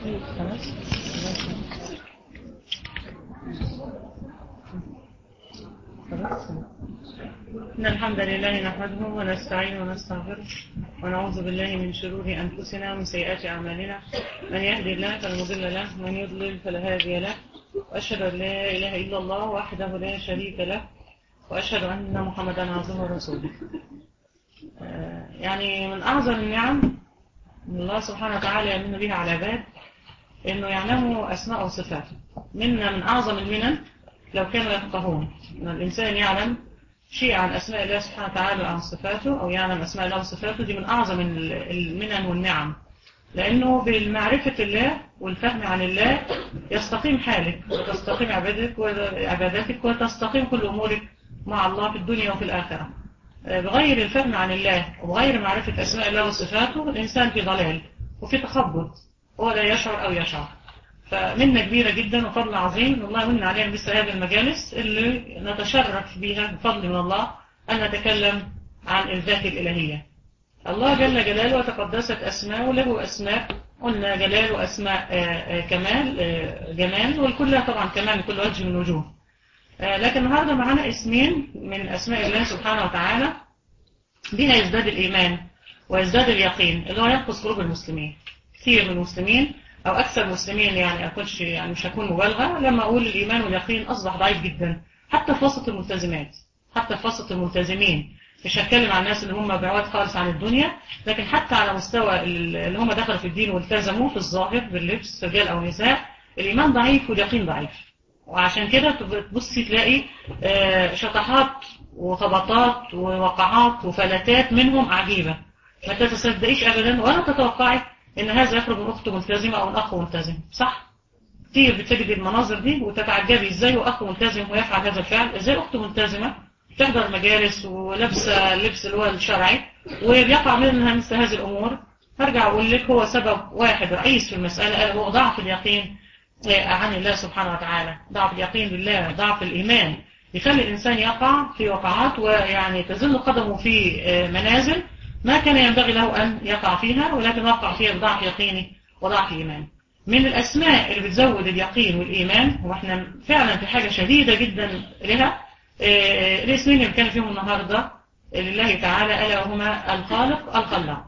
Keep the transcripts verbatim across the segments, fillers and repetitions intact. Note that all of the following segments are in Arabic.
خلاص. خلاص. إن الحمد لله نحمده ونستعينه ونستغفره ونعوذ بالله من شرور أنفسنا ومن سيئات أعمالنا. من يهدي الله فلا مضل له ومن يضلل فلا هادي له، وأشهد أن لا إله إلا الله وحده لا شريك له، وأشهد أن محمدا عبده ورسوله. يعني من أعظم النعم من الله سبحانه وتعالى يمن بها على العباد إنه يعلموا أسماء وصفاته. منا من أعظم المنن لو كانوا يفقهون أن الإنسان يعلم شيء عن أسماء الله سبحانه وتعالى وعن صفاته، أو يعلم أسماء الله وصفاته. دي من أعظم المنن والنعم، لأنه بالمعرفة الله والفهم عن الله يستقيم حالك وتستقيم عبادتك وعباداتك وتستقيم كل أمورك مع الله في الدنيا وفي الآخرة. بغير الفهم عن الله وبغير معرفة أسماء الله وصفاته الإنسان في ضلال وفي تخبط ولا يشعر أو يشعر. فمنة كبيرة جدا وفضل عظيم والله من علينا مثل هذه المجالس اللي نتشرف بها بفضل من الله أن نتكلم عن الذات الإلهية. الله جل جلاله وتقدست أسماءه، له أسماء قلنا جلال وأسماء كمال جمال، والكل طبعا كمال من كل وجه من وجوه. لكن النهاردة معنا اسمين من أسماء الله سبحانه وتعالى بها يزداد الإيمان ويزداد اليقين اللي هو ينقص قلوب المسلمين. كثير من المسلمين أو أكثر المسلمين، يعني أقولش يعني مش هكون مبالغة لما أقول الإيمان واليقين أصبح ضعيف جدا حتى في وسط الملتزمات، حتى في وسط الملتزمين. مش هتكلم عن الناس اللي هم بعاد خالص عن الدنيا، لكن حتى على مستوى اللي هم دخلوا في الدين والتزموا في الظاهر باللبس رجال أو نساء، الإيمان ضعيف واليقين ضعيف. وعشان كده تبصي تلاقي شطحات وخبطات ووقعات وفلتات منهم عجيبة، ما تتصدقيش أبدا ولا تتوقعي إن هذا يخرج من أخت ملتزمة أو من أخ ملتزم. صح؟ كتير بتجد المناظر دي وتتعجبي إزاي وأخ ملتزم ويفعل هذا الفعل، إزاي أخت ملتزمة تحضر مجالس ولابسة اللبس اللي هو الشرعي وبيقع منها مثل هذه الأمور. هرجع أقول لك هو سبب واحد رئيس في المسألة هو ضعف اليقين عن الله سبحانه وتعالى، ضعف اليقين بالله، ضعف الإيمان يخلي الإنسان يقع في وقعات ويعني تزل قدمه في منازل ما كان ينبغي له أن يقع فيها، ولكن وقع فيها بضعف يقينه وضعف إيمان. من الأسماء اللي بتزود اليقين والإيمان وإحنا فعلا في حاجة شديدة جدا لها الاسمين اللي كان فيهم النهاردة لله تعالى ألا وهما الخالق الخلاق.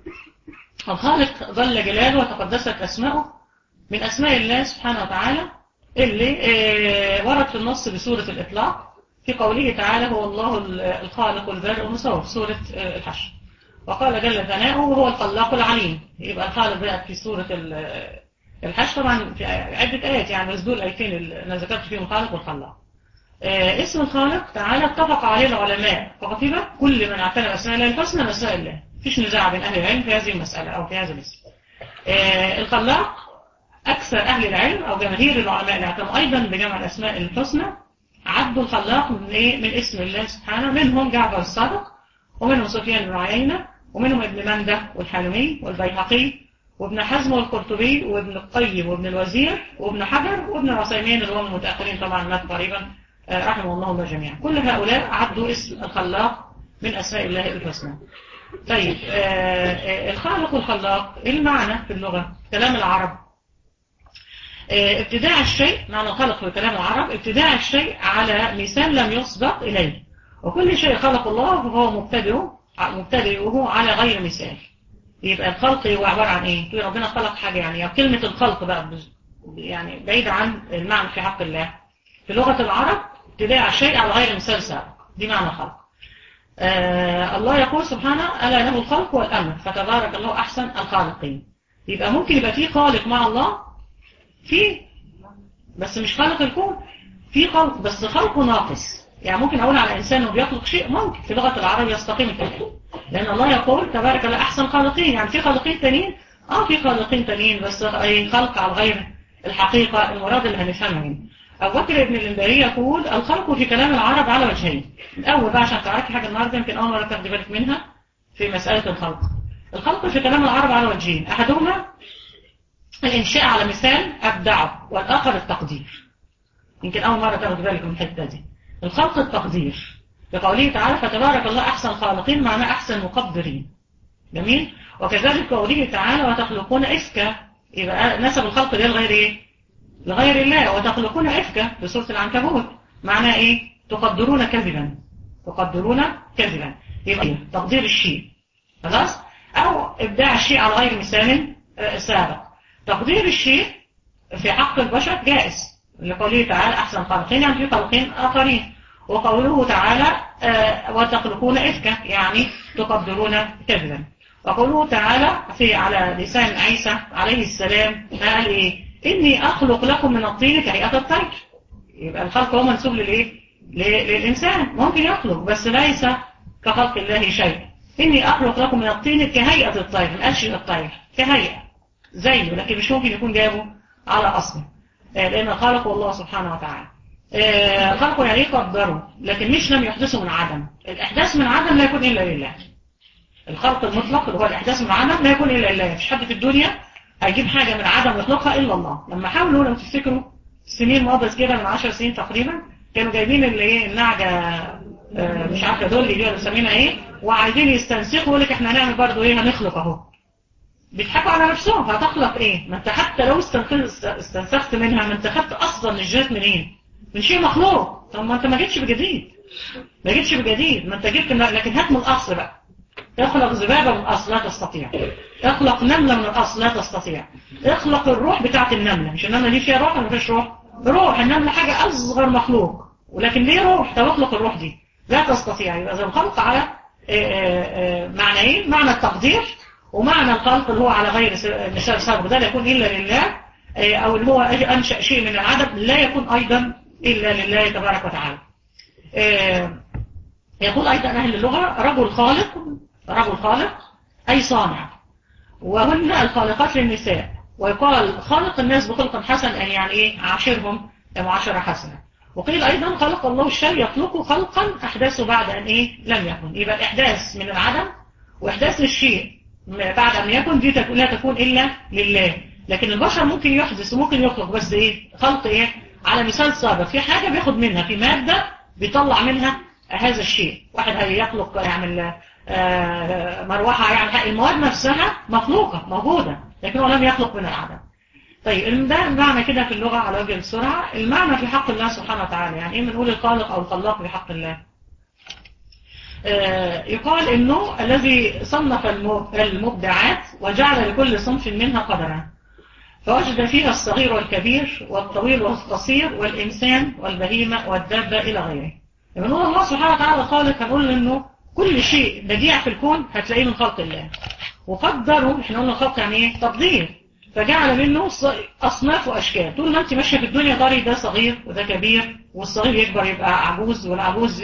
الخالق ظل جلاله وتقدست أسماؤه من أسماء الله سبحانه وتعالى اللي ورد في النص بسورة الإطلاق في قوله تعالى هو الله الخالق البارئ المصور في سورة الحشر. وقال جل ثناؤه وهو الخلاق العليم. يبقى الخالق بقت في سورة الحشر طبعا في عدة آيات، يعني بس دول آيتين اللي أنا ذكرت فيهم الخالق والخلاق. اسم الخالق تعالى اتفق عليه العلماء فقطبة كل من اعتنى بأسماء الله الحسنى مساء الله. مفيش نزاع بين أهل العلم في هذه المسألة أو في هذا الاسم. الخلاق أكثر أهل العلم أو جماهير العلماء اللي اعتنوا أيضا بجمع الأسماء الحسنى عدوا الخلاق من إيه؟ من اسم الله سبحانه. منهم جعفر الصادق، ومنهم سفيان بن عيينة، ومنهم ابن منده والحلمي والبيهقي وابن حزم والقرطبي وابن القيم وابن الوزير وابن حجر وابن العثيمين اللي هم المتأخرين طبعا مات قريبا رحمه الله الله جميعا. كل هؤلاء عدوا اسم الخلاق من أسماء الله الحسنى. طيب الخالق والخلاق ايه المعنى في اللغة كلام العرب؟ ابتداع الشيء، معنى الخلق في كلام العرب ابتداع الشيء على مثال لم يسبق إليه، وكل شيء خلق الله فهو مبتدئه مبتدئه على غير مثال. يبقى الخلق هو عبارة عن ايه؟ تقول ربنا خلق حاجة، يعني كلمة الخلق بقى يعني بعيد عن المعنى في حق الله. في لغة العرب ابتداع الشيء على غير مثال سابق، دي معنى الخلق. آه الله يقول سبحانه ألا له الخلق والأمر فتبارك الله أحسن الخالقين. يبقى ممكن يبقى فيه خالق مع الله، في بس مش خالق الكون، في خلق بس خلقه ناقص. يعني ممكن أقول على إنسان إنه بيخلق شيء، ممكن في لغة العرب يستقيم الكلام، لأن الله يقول تبارك الله أحسن خالقين. يعني في خالقين تانيين، آه في خالقين تانيين بس أي خلق على غير الحقيقة المراد اللي هنفهمها هنا. أبو بكر ابن الإنباري يقول الخلق في كلام العرب على وجهين. الأول بقى عشان تعرفي حاجة النهارده يمكن أول مرة تاخدي بالك منها في مسألة الخلق. الخلق في كلام العرب على وجهين، أحدهما الإنشاء على مثال أبدعه، والآخر التقدير. يمكن أول مرة تاخدي بالك من الحتة دي. الخلق التقدير بقوله تعالى فتبارك الله أحسن خالقين، معناه أحسن مقدرين. جميل. وكذلك قوله تعالى وتخلقون إفكا، يبقى نسب الخلق ده لغير ايه؟ لغير الله. وتخلقون إفكا في سورة العنكبوت، معناه ايه؟ تقدرون كذبا، تقدرون كذبا، يبقى تقدير الشيء خلاص، او ابداع الشيء على غير مثال سابق. تقدير الشيء في حق البشر جائز لقوله تعالى احسن خالقين، يعني في خالقين اخرين. وقوله تعالى آه وتخلقون إفكا يعني تقدرون كذبا. وقوله تعالى في على لسان عيسى عليه السلام قال ايه؟ اني اخلق لكم من الطين كهيئة الطير. يبقى الخلق هو منسوب للايه؟ للانسان، ممكن يخلق بس ليس كخلق الله شيء. اني اخلق لكم من الطين كهيئة الطير، ما قالش الطير كهيئة زيه، لكن مش ممكن يكون جابه على اصله، لان الخالق هو الله سبحانه وتعالى. خلقه يعني قدروا، لكن مش لم يحدثوا من عدم. الاحداث من عدم لا يكون الا لله. الخلق المطلق اللي هو الاحداث من عدم لا يكون الا لله. مفيش حد في الدنيا هيجيب حاجه من عدم يخلقها الا الله. لما حاولوا لو تفتكروا سنين مضت كده من عشر سنين تقريبا، كانوا جايبين اللي ايه النعجه مش عارفه دول اللي بيسمينها ايه، وعايزين يستنسخوا يقول لك احنا هنعمل برضه ايه، هنخلق اهو. بيضحكوا على نفسهم، هتخلق ايه؟ ما انت حتى لو استنسخت منها، ما انت خدت اصلا الجهات منين؟ من شيء مخلوق. طب ما انت ما جيتش بجديد، ما جيتش بجديد، ما انت جبت، لكن هات من الاصل بقى. اخلق ذبابه من الاصل لا تستطيع، اخلق نمله من الاصل لا تستطيع، اخلق الروح بتاعت النمله، مش النمله دي فيها روح ولا ما فيش روح؟ روح. النمله حاجه اصغر مخلوق ولكن ليه روح، طب اخلق الروح دي لا تستطيع. يبقى زي الخلق على معنيين، معنى التقدير ومعنى الخلق اللي هو على غير مثال سابق، ده لا يكون الا لله، او اللي هو انشأ شيء من العدم لا يكون ايضا الا لله تبارك وتعالى. يقول ايضا اهل اللغه رجل خالق، رجل خالق اي صانع، وهن الخالقات للنساء. ويقال خالق الناس بخلق حسن، يعني ايه؟ عاشرهم معاشره حسنه. وقيل ايضا خلق الله الشيء يخلقه خلقا احداثه بعد ان ايه؟ لم يكن. يبقى الاحداث من العدم واحداث الشيء بعد ان يكن دي لا تكون الا لله. لكن البشر ممكن يحدث وممكن يخلق، بس ايه؟ خلق ايه؟ على مثال سابق، في حاجه بياخد منها، في ماده بيطلع منها هذا الشيء. واحد هيخلق يعمل مروحه، يعني المواد نفسها مخلوقه موجوده، لكن هو لم يخلق من العدم. طيب ده المعنى كده في اللغه على وجه السرعه. المعنى في حق الله سبحانه وتعالى، يعني ايه بنقول الخالق او الخلاق في حق الله؟ يقال انه الذي صنف المبدعات وجعل لكل صنف منها قدرا، فوجد فيها الصغير والكبير والطويل والقصير والإنسان والبهيمة والدابة إلى غيره. لما نقول الله سبحانه وتعالى خالق، هنقول إنه كل شيء بديع في الكون هتلاقيه من خلق الله. وقدره، احنا قلنا خلق يعني ايه؟ تقدير. فجعل منه أصناف وأشكال. طول ما أنت ماشية في الدنيا طاري ده صغير وده كبير، والصغير يكبر يبقى عجوز، والعجوز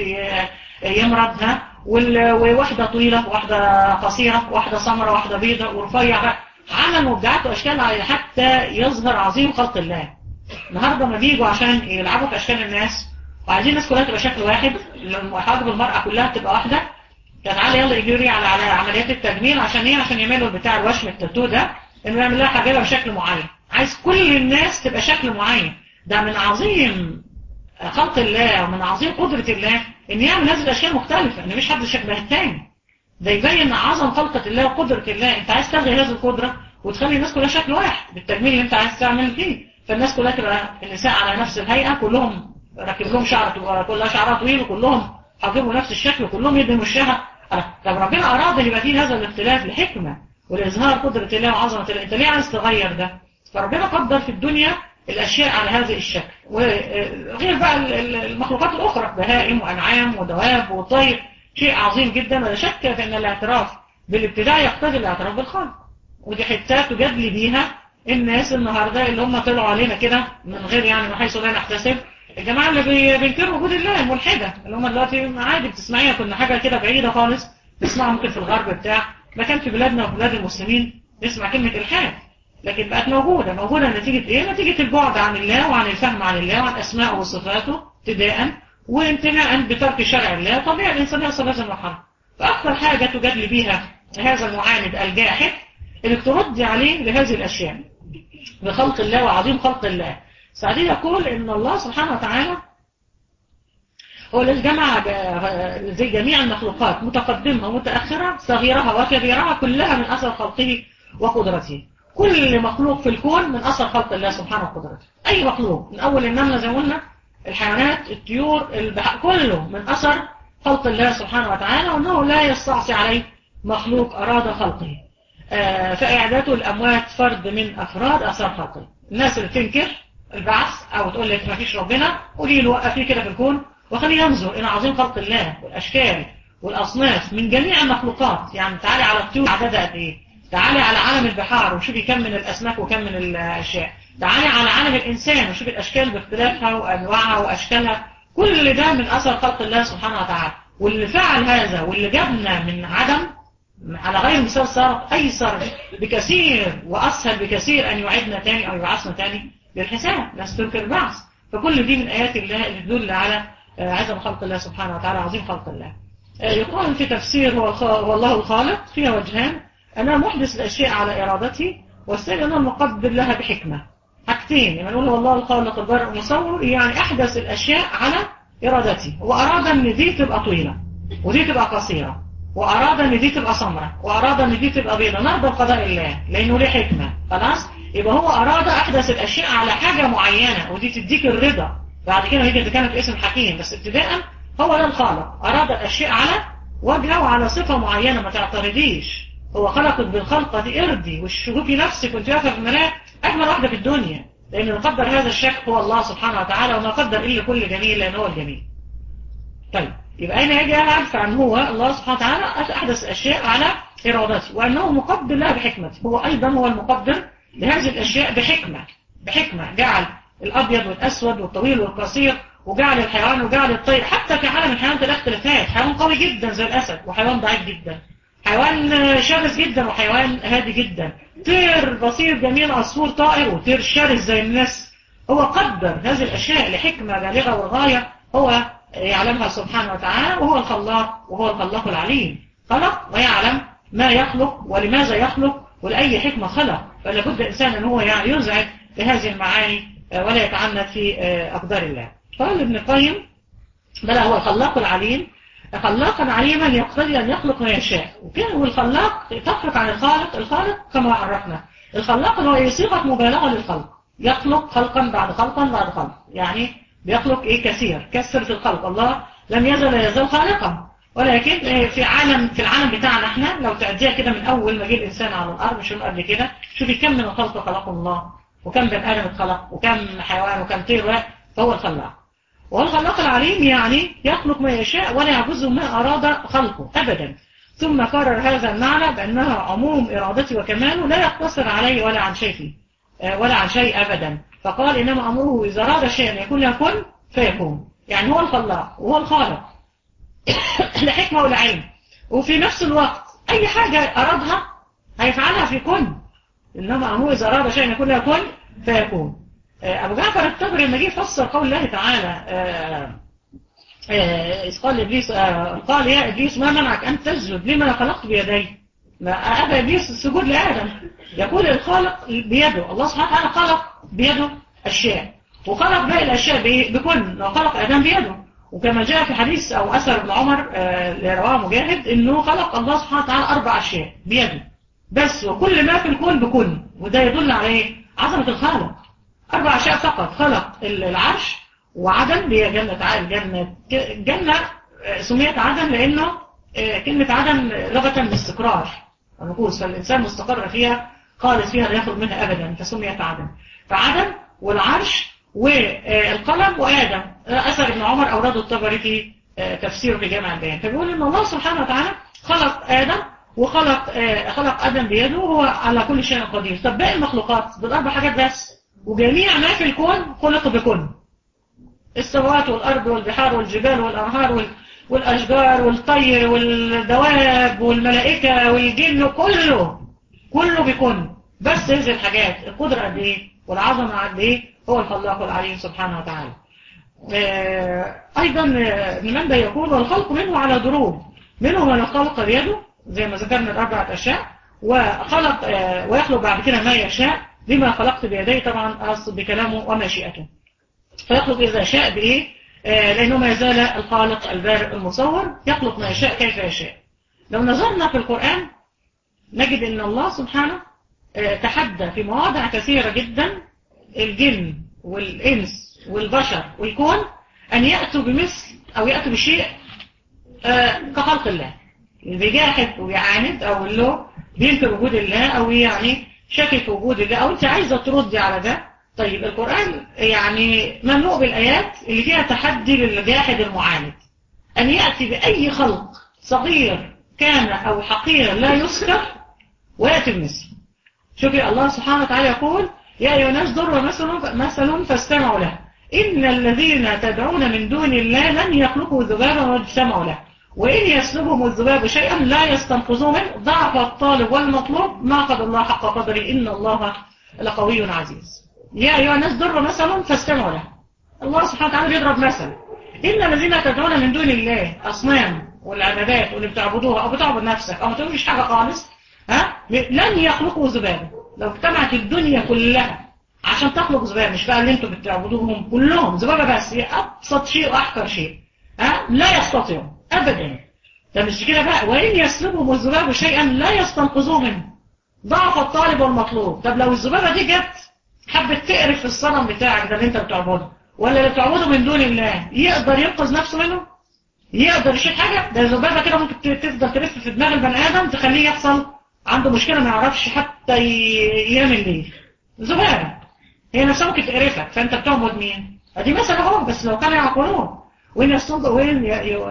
يمرضها، وواحدة طويلة وواحدة قصيرة، واحدة سمرة واحدة بيضة ورفيع بقى. عمل مبدعات واشكال حتى يظهر عظيم خلق الله. النهارده ما بيجوا عشان يلعبوا في اشكال الناس وعايزين الناس كلها تبقى شكل واحد، حاجب المرأة كلها تبقى واحدة، تعالى يلا يجري على على عمليات التجميل. عشان ايه؟ عشان يعملوا بتاع الوشم التاتو ده، انه يعمل لها حاجبها بشكل معين، عايز كل الناس تبقى شكل معين. ده من عظيم خلق الله ومن عظيم قدرة الله ان يعمل هذه الاشياء مختلفة، ان مش حد شبه الثاني. ده يبين عظم خلقة الله وقدرة الله. انت عايز تلغي هذه القدرة وتخلي الناس كلها شكل واحد بالتجميل اللي انت عايز تعمل فيه، فالناس كلها تبقى النساء على نفس الهيئة، كلهم راكب لهم شعر، كلها شعرها طويل، وكلهم حاجبوا نفس الشكل، وكلهم يدوا وشها. طب ربنا اراد ان يبقى فيه هذا الاختلاف لحكمة ولإظهار قدرة الله وعظمة الله. انت ليه عايز تغير ده؟ فربنا قدر في الدنيا الاشياء على هذا الشكل، وغير بقى المخلوقات الاخرى، بهائم وانعام ودواب وطير. شيء عظيم جدا، ولا شك في ان الاعتراف بالابتداع يقتضي الاعتراف بالخلق. ودي حتات تجادل بيها الناس النهارده اللي هم طلعوا علينا كده من غير يعني من حيث لا نحتسب. الجماعه اللي بينكروا وجود الله الملحده، اللي هم دلوقتي عادي بتسمعيها، كنا حاجه كده بعيده خالص نسمعها ممكن في الغرب بتاع، ما كان في بلادنا وفي بلاد المسلمين نسمع كلمه الحاد، لكن بقت موجوده. موجوده نتيجه ايه؟ نتيجه البعد عن الله وعن الفهم عن الله وعن اسمائه وصفاته ابتداء، وامتناعا بترك شرع الله. طبيعي الانسان يوصل هذه المرحله. فاكثر حاجه تجادل بيها هذا المعاند الجاحد انك ترد عليه لهذه الاشياء بخلق الله وعظيم خلق الله. سعدي يقول ان الله سبحانه وتعالى هو الذي جمع زي جميع المخلوقات متقدمه ومتاخره، صغيرها وكبيرها، كلها من اثر خلقه وقدرته. كل مخلوق في الكون من أثر خلق الله سبحانه وقدرته. أي مخلوق من أول النملة زي ما قلنا، الحيوانات، الطيور، البحر، كله من أثر خلق الله سبحانه وتعالى، وأنه لا يستعصي عليه مخلوق أراد خلقه. آه فإعادته الأموات فرد من أفراد أثر خلقه. الناس اللي تنكر البعث أو تقول لك ما فيش ربنا، قولي له وقفيه كده في الكون وخليه ينظر إلى عظيم خلق الله والأشكال والأصناف من جميع المخلوقات. يعني تعالي على الطيور عددها قد إيه، تعالي على عالم البحار وشوفي كم من الأسماك وكم من الأشياء، تعالي على عالم الإنسان وشوفي الأشكال باختلافها وأنواعها وأشكالها. كل ده من أثر خلق الله سبحانه وتعالى. واللي فعل هذا واللي جابنا من عدم على غير مثال صارت أيسر بكثير وأسهل بكثير أن يعيدنا تاني أو يبعثنا تاني للحساب. ناس تنكر البعث. فكل دي من آيات الله اللي تدل على عظم خلق الله سبحانه وتعالى، عظيم خلق الله. يقال في تفسير هو الله الخالق فيها وجهان: أنا محدث الأشياء على إرادته، والثاني أنا مقدر لها بحكمة. حاجتين، يعني نقول والله الخالق البارئ المصور، يعني أحدث الأشياء على إرادته، وأراد أن دي تبقى طويلة ودي تبقى قصيرة، وأراد أن دي تبقى سمراء، وأراد أن دي تبقى بيضاء، نرضى بقضاء الله لأنه ليه حكمة. خلاص، يبقى هو أراد أحدث الأشياء على حاجة معينة، ودي تديك الرضا. بعد كده هيجي تتكلم في اسم حكيم، بس ابتداء هو ده الخالق، أراد الأشياء على وجهه وعلى صفة معينة، ما تعترضيش. هو خلقك بالخلقة دي ارضي وشوفي نفسك وانت واقفة في المراية أجمل واحدة في الدنيا، لأن اللي قدر هذا الشكل هو الله سبحانه وتعالى، وما قدر إلا كل جميل لأن هو الجميل. طيب، يبقى أنا أجي أعرف عن هو الله سبحانه وتعالى أحدث الأشياء على إرادته، وأنه مقدر لها بحكمة. هو أيضا هو المقدر لهذه الأشياء بحكمة. بحكمة جعل الأبيض والأسود والطويل والقصير، وجعل الحيوان وجعل الطير. حتى في عالم الحيوانات الاختلافات، حيوان قوي جدا زي الأسد وحيوان ضعيف جدا، حيوان شرس جدا وحيوان هادي جدا، طير بصير جميل عصفور طائر، وطير شرس زي الناس. هو قدر هذه الأشياء لحكمة بالغة والغاية هو يعلمها سبحانه وتعالى، وهو الخلاق وهو الخلاق العليم. خلق ويعلم ما يخلق ولماذا يخلق ولأي حكمة خلق. فلا بد الإنسان أن هو ينزعج لهذه المعاني ولا يتعنت في أقدار الله. قال ابن القيم: بل هو الخلاق العليم، خلاقا عليما يقتضي أن يخلق ما يشاء. وكان الخلاق تفرق عن الخالق. الخالق كما عرفنا، الخلاق هو صيغة مبالغة للخلق، يخلق خلقا بعد خلقا بعد خلق، يعني بيخلق ايه كثير، كثر في الخلق. الله لم يزل يزال خالقا، ولكن في عالم في العالم بتاعنا احنا لو تعديها كده من اول ما جه الانسان على الارض، مش من قبل كده، شوفي كم من الخلق خلقه الله، وكم بني ادم اتخلق، وكم حيوان، وكم طير. فهو الخلاق. وهو الخلاق العليم، يعني يخلق ما يشاء ولا يعجزه ما اراد خلقه ابدا. ثم كرر هذا المعنى بانها عموم ارادته وكماله لا يقتصر عليه ولا عن شيء ولا عن شيء ابدا. فقال: انما امره اذا اراد شيئا يكون له كن فيكون. يعني هو الخلاق وهو الخالق لحكمه ولعلم، وفي نفس الوقت اي حاجه ارادها هيفعلها في كن. انما امره اذا اراد شيئا يكون له كن فيكون. ابو جعفر الطبري لما جه يفسر قول الله تعالى: إذ قال لابليس قال يا ابليس ما منعك ان تسجد لما خلقت بيدي. ما ابى ابليس السجود لادم. يقول الخالق بيده، الله سبحانه وتعالى خلق بيده اشياء، وخلق باقي الاشياء بكل، وخلق ادم بيده. وكما جاء في حديث او اثر ابن عمر اللي رواه مجاهد، انه خلق الله سبحانه وتعالى اربع اشياء بيده بس، وكل ما في الكون بكل. وده يدل على ايه؟ عظمه الخالق. اربع اشياء فقط. خلق العرش وعدن، هي جنة عدن. جنة جنة سميت عدن لأنه كلمة عدن لغة الاستقرار، النفوس، فالإنسان مستقر فيها خالص فيها لا يخرج منها أبدا، فسميت عدن. فعدن والعرش والقلم وآدم. أثر ابن عمر أورده الطبري في تفسيره في جامع البيان. فبيقول إن الله سبحانه وتعالى خلق آدم وخلق خلق آدم بيده، وهو على كل شيء قدير. طب باقي المخلوقات بالأربع حاجات بس، وجميع ما في الكون خلق بكل. السماوات والأرض والبحار والجبال والأنهار والأشجار والطير والدواب والملائكة والجن، كله كله بكل. بس هذه الحاجات القدرة قد ايه والعظمة قد ايه، هو الخلاق العليم سبحانه وتعالى. أيضا ابن مندى يقول: والخلق منه على ضروب، منه من خلق بيده زي ما ذكرنا الأربعة أشياء، وخلق ويخلق بعد كده ما يشاء لما خلقت بيديه، طبعا أصل بكلامه ومشيئته. فيخلق إذا شاء بإيه؟ آه لأنه ما يزال الخالق البارئ المصور، يخلق ما يشاء كيف يشاء. لو نظرنا في القرآن نجد أن الله سبحانه تحدى في مواضع كثيرة جدا الجن والإنس والبشر والكون أن يأتوا بمثل أو يأتوا بشيء كخلق الله. اللي بيجاحد ويعاند أو اللي بينكر وجود الله أو يعني شاكك في وجود الله أو أنت عايزة تردي على ده. طيب القرآن يعني مملوء بالآيات اللي فيها تحدي للجاحد المعاند أن يأتي بأي خلق صغير كان أو حقير لا يذكر ويأتي بمثل. شوفي الله سبحانه وتعالى يقول يا أيها الناس ضرب مثل مثل فاستمعوا له إن الذين تدعون من دون الله لن يخلقوا ذبابا ولو اجتمعوا له وإن يسلبهم الذباب شيئا لا يستنقذوه منه ضعف الطالب والمطلوب ما قدر الله حق قدره إن الله لقوي عزيز. يا أيها الناس ضرب مثل فاستمعوا له. الله سبحانه وتعالى بيضرب مثل إن الذين تدعون من دون الله أصنام والعبادات واللي بتعبدوها أو بتعبد نفسك أو ما تقولش حاجة خالص ها لن يخلقوا ذبابا. لو اجتمعت الدنيا كلها عشان تخلق ذبابة مش بقى اللي انتوا بتعبدوهم كلهم ذبابة بس هي أبسط شيء وأحقر شيء ها لا يستطيعون أبدا. ده مش كده بقى وإن يسلبهم الذباب شيئا لا يستنقذوه منه ضعف الطالب والمطلوب. طب لو الذبابة دي جت حبت تقرف الصنم بتاعك ده اللي انت بتعبده ولا اللي بتعبده من دون الله يقدر ينقذ نفسه منه؟ يقدر يشيل حاجة؟ ده الذبابة كده ممكن تفضل تلف في دماغ البني آدم تخليه يحصل عنده مشكلة ما يعرفش حتى ينام الليل. ذبابة هي نفسها ممكن تقرفك فانت بتعبد مين؟ ادي مثلا اهو بس لو كانوا يعقلون وين يصطاد وين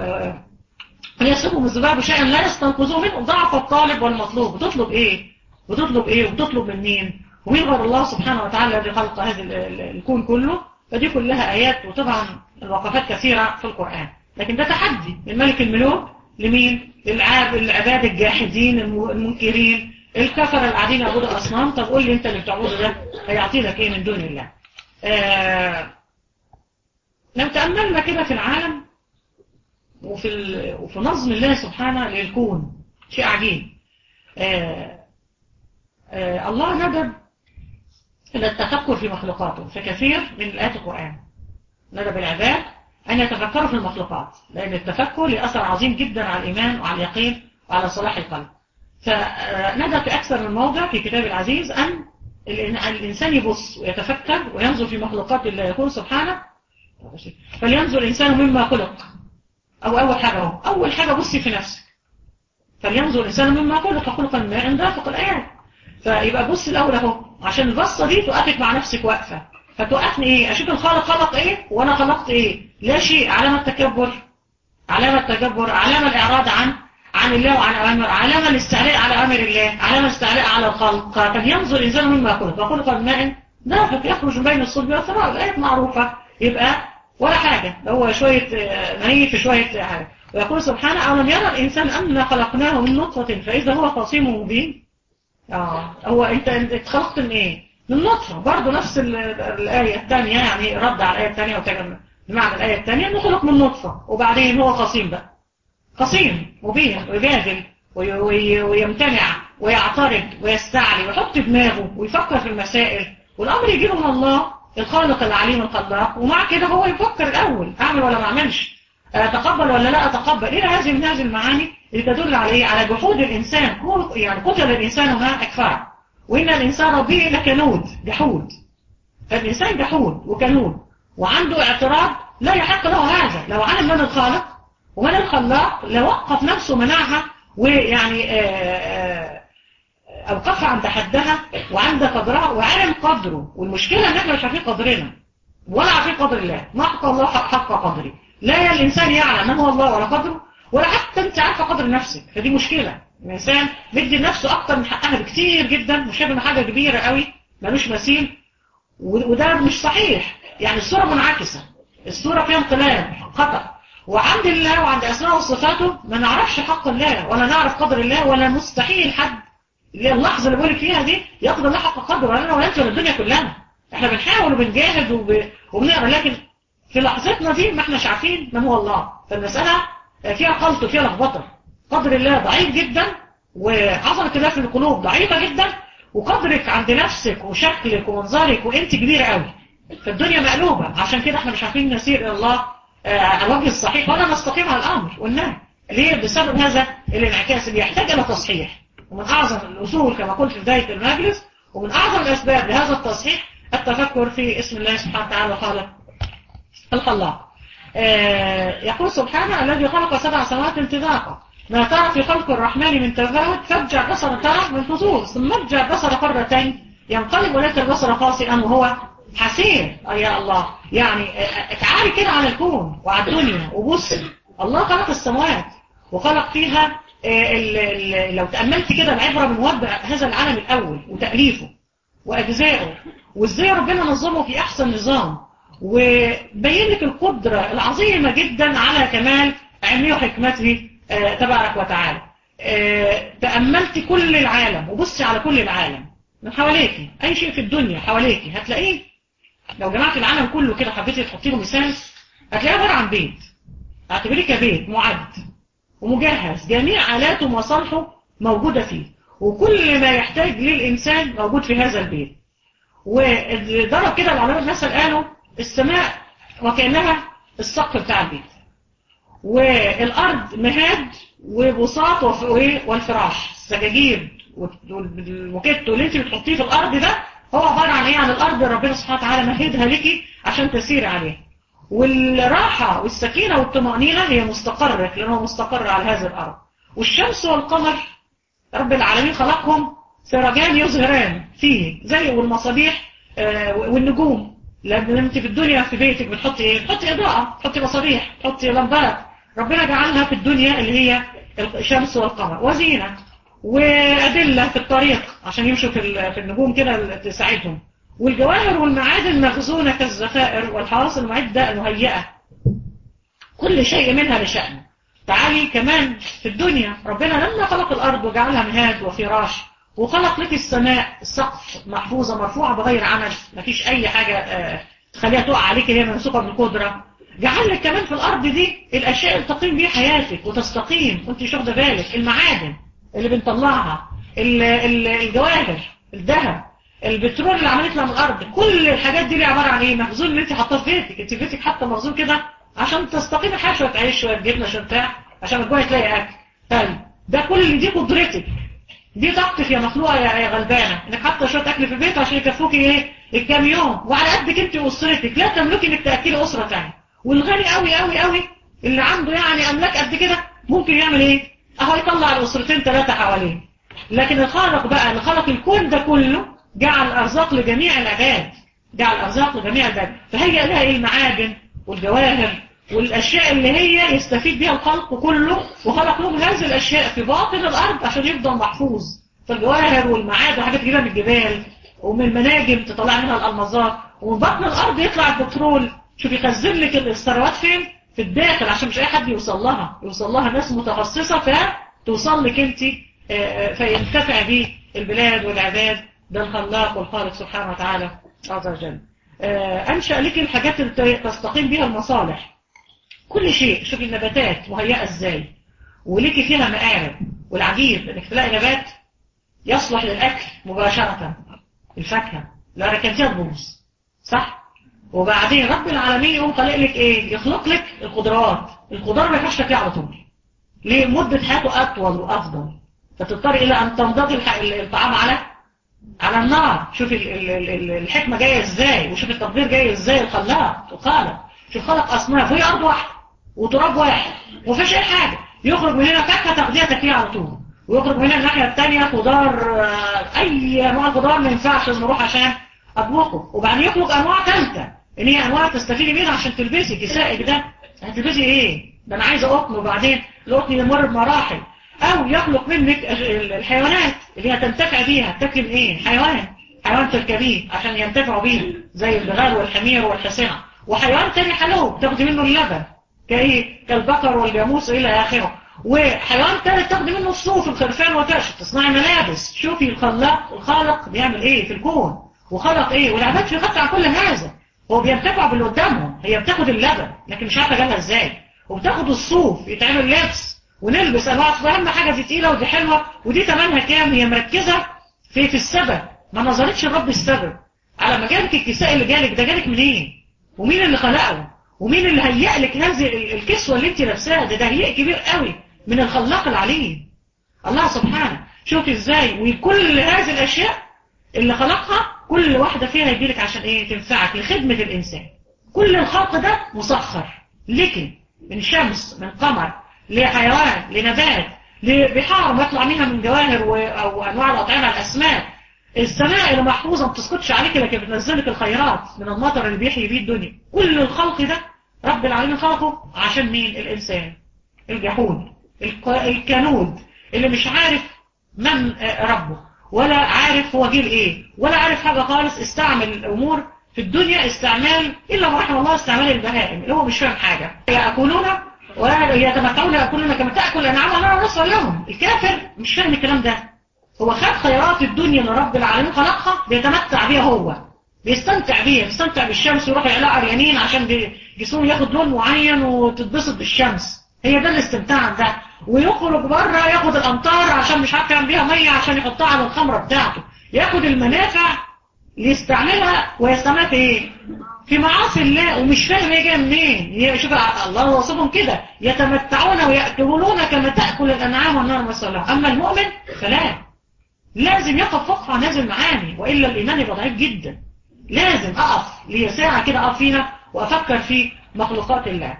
يسلبهم الذباب شيئا لا يستنقذوه منه ضعف الطالب والمطلوب. بتطلب ايه؟ بتطلب ايه وبتطلب من مين؟ ومين غير الله سبحانه وتعالى الذي خلق هذا الكون كله؟ فدي كلها آيات وطبعا الوقفات كثيرة في القرآن. لكن ده تحدي من ملك الملوك لمين؟ للعاب العباد الجاحدين المنكرين الكفر القاعدين يعبدوا أصنام. طب قول لي انت اللي بتعبده ده هيعطي لك ايه من دون الله؟ آه لو تأملنا كده في العالم وفي, وفي نظم الله سبحانه للكون شيء عجيب. آه آه الله ندب إلى التفكر في مخلوقاته في كثير من آيات القرآن. ندب العباد أن يتفكروا في المخلوقات لأن التفكر له أثر عظيم جدا على الإيمان وعلى اليقين وعلى صلاح القلب. فندب في أكثر من موضع في كتاب العزيز أن الإنسان يبص ويتفكر وينظر في مخلوقات الله يقول سبحانه فلينظر الإنسان مما خلق. أو أول حاجة هو أول حاجة بصي في نفسك فلينظر الإنسان مما خلق خلق الماء عند دافق الآيات. فيبقى بص الأول أهو عشان البصة دي توقفك مع نفسك واقفة فتوقفني إيه أشوف الخالق خلق إيه وأنا خلقت إيه. لا شيء علامة تكبر علامة تكبر علامة الإعراض عن عن الله وعن أوامر علامة الاستعلاء على أمر الله علامة الاستعلاء على الخلق. فلينظر الإنسان مما خلق وخلق الماء دافق يخرج من بين الصلب والترائب. الآيات معروفة يبقى ولا حاجة هو شوية نهي في شوية حاجة. ويقول سبحانه أولم يرى الإنسان أننا خلقناه من نطفة فإذا هو خصيم مبين. آه هو أنت اتخلقت من إيه؟ من نطفة. برضه نفس الآية الثانية يعني رد على الآية الثانية وتجمع بمعنى الآية الثانية إنه خلق من نطفة وبعدين هو خصيم بقى خصيم مبين ويجادل ويمتنع ويعترض ويستعلي ويحط دماغه ويفكر في المسائل والأمر يجيبه من الله الخالق العليم الخلاق. ومع كده هو يفكر الأول أعمل ولا ما أعملش أتقبل ولا لا أتقبل. إلى هذه من هذه المعاني اللي تدل على على جحود الإنسان. يعني قتل الإنسان ما أكفر وإن الإنسان ربه لكنود جحود. فالإنسان جحود وكنود وعنده اعتراض لا يحق له هذا. لو علم من الخالق ومن الخلاق لوقف نفسه منعها ويعني أوقفها عند حدها وعند قدرها وعلم قدره. والمشكلة ان احنا مش عارفين قدرنا ولا عارفين قدر الله. ما حق الله حق قدري. لا الإنسان يعلم من هو الله ولا قدره ولا حتى انت عارفة قدر نفسك. فدي مشكلة. الإنسان بيدي لنفسه أكتر من حقها بكتير جدا وشايف انه حاجة كبيرة قوي ملوش مثيل وده مش صحيح. يعني الصورة منعكسة الصورة فيها انقلاب خطأ. وعند الله وعند أسماء وصفاته ما نعرفش حق الله ولا نعرف قدر الله ولا مستحيل حد اللحظة اللي بقولك فيها دي يقدر الله حق قدره ولا ولا انت ولا الدنيا كلها. احنا بنحاول وبنجاهد وب... وبنقرا لكن في لحظتنا دي ما احناش عارفين من هو الله. فالمسألة فيها خلط وفيها لخبطة. قدر الله ضعيف جدا وعظمة الله في القلوب ضعيفة جدا وقدرك عند نفسك وشكلك ومنظرك وانت كبيرة قوي. فالدنيا مقلوبة. عشان كده احنا مش عارفين نسير الى الله على الوجه الصحيح ولا نستقيم على الامر والنهي. ليه؟ بسبب هذا الانعكاس اللي يحتاج الى تصحيح. ومن اعظم الاصول كما قلت في بداية المجلس ومن أعظم الأسباب لهذا التصحيح التفكر في اسم الله سبحانه وتعالى خالق الخلاق. آه يقول سبحانه الذي خلق سبع سماوات طباقا ما ترى في خلق الرحمن من تفاوت فارجع بصر ترى من فطور ثم ارجع بصر قرتين ينقلب إليك البصر خاسئا وهو حسير. يا الله، يعني تعالي كده على الكون وعلى الدنيا وبصي، الله خلق السماوات وخلق فيها ال ال لو تأملت كده العبرة من وضع هذا العالم الأول وتأليفه وأجزائه وإزاي ربنا نظمه في أحسن نظام، وبين لك القدرة العظيمة جدا على كمال علمه وحكمته آه تبارك وتعالى. آه تأملت كل العالم وبصي على كل العالم من حواليك، أي شيء في الدنيا حواليك هتلاقيه لو جمعت العالم كله كده حبيتي تحطي له مثال هتلاقيه عبارة عن بيت، اعتبريه كبيت معد ومجهز، جميع آلاته ومصالحه موجودة فيه، وكل ما يحتاج ليه الإنسان موجود في هذا البيت. وضرب كده العلماء المثل قالوا السماء وكأنها السقف بتاع البيت، والأرض مهاد وبساط والفراش السجاجيد والموكيت اللي انت بتحطيه في الأرض ده هو عبارة عن ايه؟ عن الأرض ربنا سبحانه وتعالى مهدها لك عشان تسير عليها، والراحة والسكينة والطمأنينة هي مستقرة لأنه مستقر على هذه الأرض. والشمس والقمر رب العالمين خلقهم سرجان يظهران فيه زي والمصابيح آه والنجوم، لأن انت في الدنيا في بيتك بتحطي ايه؟ بتحطي إضاءة، بتحطي مصابيح، بتحطي لمبات، ربنا جعلها في الدنيا اللي هي الشمس والقمر وزينة وأدلة في الطريق عشان يمشوا في النجوم كده تساعدهم، والجواهر والمعادن مخزونة كالذخائر والحواصل المعدة المهيئة، كل شيء منها لشأن. تعالي كمان في الدنيا ربنا لما خلق الأرض وجعلها مهاد وفراش وخلق لك السماء السقف محفوظة مرفوعة بغير عمل، مفيش أي حاجة آه تخليها تقع عليك، هي ممسوكة بالقدرة. جعل لك كمان في الأرض دي الأشياء اللي تقيم بيها حياتك وتستقيم وانت مش واخده بالك، المعادن اللي بنطلعها، الجواهر، الذهب، البترول اللي عمال يطلع من الارض، كل الحاجات دي اللي عباره عن ايه؟ مخزون اللي انت حاطاه في بيتك، انت في بيتك حاطه مخزون كده عشان تستقيم الحياه، شويه عيش شويه جبنه شويه بتاع عشان الجوع تلاقي اكل. طيب ده كل اللي دي قدرتك، دي طاقتك يا مخلوقه يا غلبانه، انك حاطه شويه اكل في البيت عشان يكفوكي ايه؟ الكام يوم، وعلى قدك انت واسرتك، لا تملكي انك تاكلي اسره ثانيه. والغني قوي قوي قوي اللي عنده يعني املاك قد كده ممكن يعمل ايه؟ اهو يطلع الاسرتين ثلاثه حواليه. لكن الخالق بقى اللي خلق الكون ده كله جعل الارزاق لجميع العباد، جعل الارزاق لجميع العباد، فهي لها ايه؟ المعادن والجواهر والاشياء اللي هي يستفيد بها الخلق كله، وخلق لهم هذه الاشياء في باطن الارض عشان يفضل محفوظ. فالجواهر والمعادن وحاجات تجيبها من الجبال ومن المناجم تطلع منها الالمازات، ومن بطن الارض يطلع البترول. شوف يخزن لك الثروات فين؟ في الداخل، عشان مش اي حد يوصل لها، يوصل لها ناس متخصصه فتوصل لك انت فينتفع به البلاد والعباد. ده الخلاق والخالق سبحانه وتعالى عز وجل. انشأ لك الحاجات اللي تستقيم بها المصالح، كل شيء. شوف النباتات مهيئه ازاي ولك فيها مآرب، والعجيب انك تلاقي نبات يصلح للاكل مباشره، الفاكهه لا ركنتيها تبوظ صح؟ وبعدين رب العالمين يقوم خلق لك ايه؟ يخلق لك الخضروات، الخضار ما ينفعش تاكلها على طول، ليه؟ مده حياته اطول وافضل، فتضطر الى ان تمضغ الطعام على على النار. شوف الحكمه جايه ازاي، وشوف التقدير جاي ازاي. الخلاق الخالق شوف خلق اصناف، وهي ارض واحده وتراب واحد ومفيش اي حاجه، يخرج من هنا فاكهه تاخديها تاكليها على طول، ويخرج من هنا الناحيه الثانيه خضار، اي انواع الخضار ما ينفعش لازم اروح عشان اطبخه، وبعدين يخرج انواع ثالثه ان هي انواع تستفيدي منها عشان تلبسي كسائك ده. هتلبسي ايه؟ ده انا عايزه قطن، وبعدين القطن يمر بمراحل. او يخلق منك الحيوانات اللي هي تنتفع بيها، تاكل ايه؟ حيوان حيوان تركبيه عشان ينتفعوا بيه زي البغال والحمير والحصينه، وحيوان تاني حلو تاخدي منه اللبن كايه؟ كالبقر والجاموس الى اخره، وحيوان ثالث تاخدي منه الصوف الخرفان وتعش تصنعي ملابس. شوفي الخلاق الخالق بيعمل ايه في الكون، وخلق ايه، والعباد في خط عن كل هذا. هو بينتفع باللي قدامهم، هي بتاخد اللبن لكن مش عارفه جالها ازاي، وبتاخد الصوف يتعمل لبس ونلبس انواع. اهم حاجه دي تقيله ودي حلوه ودي ثمنها كام، هي مركزه في في السبب، ما نظرتش لرب السبب. على ما جالك الكساء اللي جالك ده جالك منين؟ إيه؟ ومين اللي خلقه؟ ومين اللي هيئ لك هذه الكسوه اللي انت لابساها؟ ده تهيئ كبير قوي من الخلاق العليم الله سبحانه. شوف ازاي، وكل هذه الاشياء اللي خلقها كل واحدة فيها يجيلك عشان ايه؟ تنفعك لخدمة الإنسان. كل الخلق ده مسخر لك، من شمس، من قمر، لحيوان، لنبات، لبحار ما يطلع منها من جواهر و... أو أنواع الأطعمة، الأسماك، السماء اللي محفوظة ما بتسكتش عليك لكن بتنزلك الخيرات من المطر اللي بيحيي بيه الدنيا. كل الخلق ده رب العالمين خلقه عشان مين؟ الإنسان الجحود الكنود اللي مش عارف من ربه ولا عارف هو جيل ايه ولا عارف حاجة خالص. استعمل الأمور في الدنيا استعمال إلا ما رحم الله استعمال البهائم اللي هو مش فاهم حاجة. يأكلون ويتمتعون يأكلون كما تأكل الأنعام ولا نصر لهم. الكافر مش فاهم الكلام ده. هو خد خيرات الدنيا اللي رب العالمين خلقها بيتمتع بيها، هو بيستمتع بيها، بيستمتع بالشمس ويروح يعلق عريانين عشان جسمه ياخد لون معين وتتبسط بالشمس. هي ده الاستمتاع ده. ويخرج بره ياخد الأمطار عشان مش عارف يعمل بيها مية عشان يحطها على الخمرة بتاعته. ياخد المنافع يستعملها ويستعملها في ايه؟ في معاصي الله ومش فاهم هي جايه منين. شوف الله وصفهم كده يتمتعون ويأكلون كما تأكل الأنعام والنار مثلا. أما المؤمن فلا، لازم يقف فوقها نازل معاني وإلا الإيمان يبقى ضعيف جدا. لازم أقف لي ساعة كده أقف فيها وأفكر في مخلوقات الله.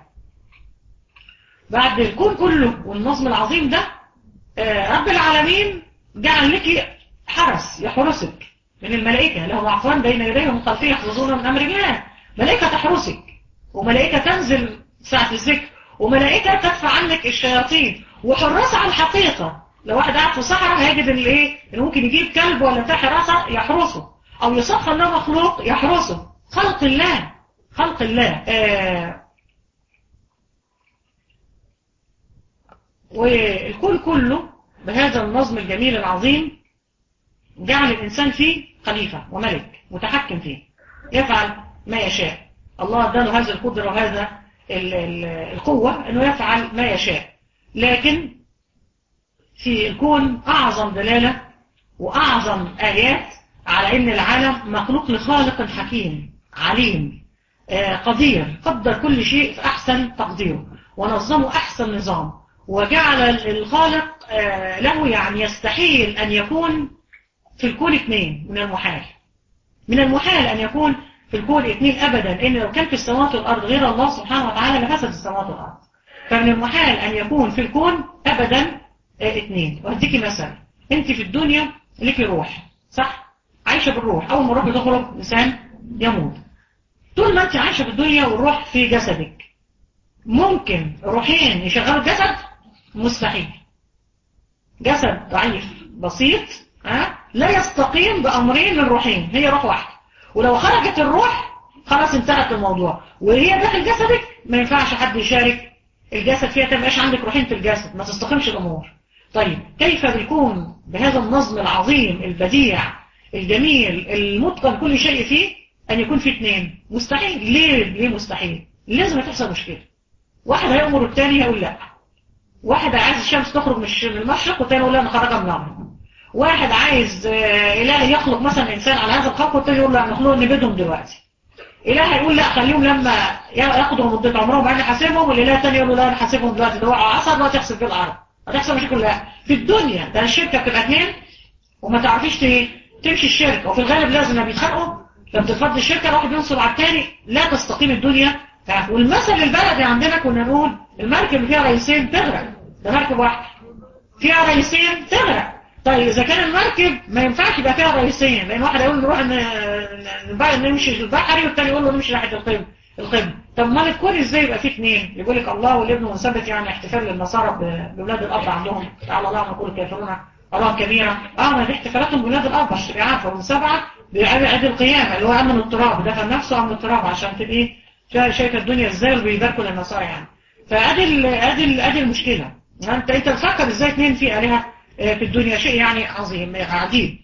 بعد الكون كله والنظم العظيم ده رب العالمين جعل لك حرس يحرسك من الملائكة لهم عفوان بين يديه ومن خلفه يحفظون من أمر الله. ملائكة تحرسك وملائكة تنزل ساعة الذكر وملائكة تدفع عنك الشياطين وحراس على الحقيقة. لو واحد قاعد في صحراء هيجد اللي ايه اللي ممكن يجيب كلب ولا بتاع حراسة يحرسه او يسخر له مخلوق يحرسه. خلق الله خلق الله آه والكل كله بهذا النظم الجميل العظيم جعل الإنسان فيه خليفة وملك متحكم فيه يفعل ما يشاء. الله اداله هذه القدرة وهذا القوة انه يفعل ما يشاء. لكن في الكون أعظم دلالة وأعظم آيات على أن العالم مخلوق لخالق حكيم عليم قدير قدر كل شيء في أحسن تقديره ونظمه أحسن نظام وجعل الخالق له يعني يستحيل أن يكون في الكون اثنين. من المحال من المحال أن يكون في الكون اثنين أبدا. إن لو كان في السماوات والأرض غير الله سبحانه وتعالى لفسد السماوات والأرض. فمن المحال أن يكون في الكون أبدا اثنين. وهديكي مثلا انت في الدنيا لك روح صح؟ عايشة بالروح. أول ما الروح بتخرج إنسان يموت. طول ما انت عايشة بالدنيا والروح في جسدك ممكن روحين يشغلوا الجسد؟ مستحيل. جسد ضعيف بسيط أه؟ لا يستقيم بأمرين من روحين. هي روح واحدة ولو خرجت الروح خلاص انتهت الموضوع. وهي داخل جسدك ما ينفعش حد يشارك الجسد فيها. تبقاش عندك روحين في الجسد ما تستقيمش الأمور. طيب كيف بيكون بهذا النظم العظيم البديع الجميل المتقن كل شيء فيه أن يكون في اثنين؟ مستحيل. ليه ليه مستحيل؟ لازم تحصل مشكلة. واحد هيأمر الثاني هيقول لا. واحد عايز الشمس تخرج من المشرق والثاني يقول لا نخرجها من المغرب. واحد عايز إله يخلق مثلا إنسان على هذا الخلق والثاني يقول لا نخلق نبيدهم دلوقتي. إله يقول لا خليهم لما ياخدوا مدة عمرهم بعدين نحاسبهم. والإله الثاني يقول له لا نحاسبهم دلوقتي ده هو عصر لا تحسب في الأرض. هتحصل مشاكل. لا في الدنيا ده الشركة بتبقى اثنين وما تعرفيش تمشي الشركة وفي الغالب لازم بيتخانقوا. لما تتفضل الشركة واحد ينصب على الثاني لا تستقيم الدنيا. والمثل البلدي عندنا كنا نقول المركب اللي فيها رئيسين تغرق. ده مركب واحد فيها رئيسين تغرق. طيب إذا كان المركب ما ينفعش يبقى فيها رئيسين لأن واحد يقول نروح نمشي البحري والثاني يقول له نمشي ناحية القبل القبل. طب ما الكون ازاي يبقى فيه اثنين؟ يقول لك الله والابن ونثبت يعني احتفال للنصارى بولاد الاب عندهم تعالى الله نقول الكافرون الله كبيرة. اه ما دي احتفالاتهم بولاد الاب عشان تبقى عارفه. من سبعه عيد القيامه اللي هو امن التراب دفن نفسه امن التراب عشان تبقي شايفه الدنيا ازاي وبيباركوا للنصارى يعني. فادي ادي ادي المشكله. انت انت بتفكر ازاي اثنين في الهه في الدنيا؟ شيء يعني عظيم عجيب.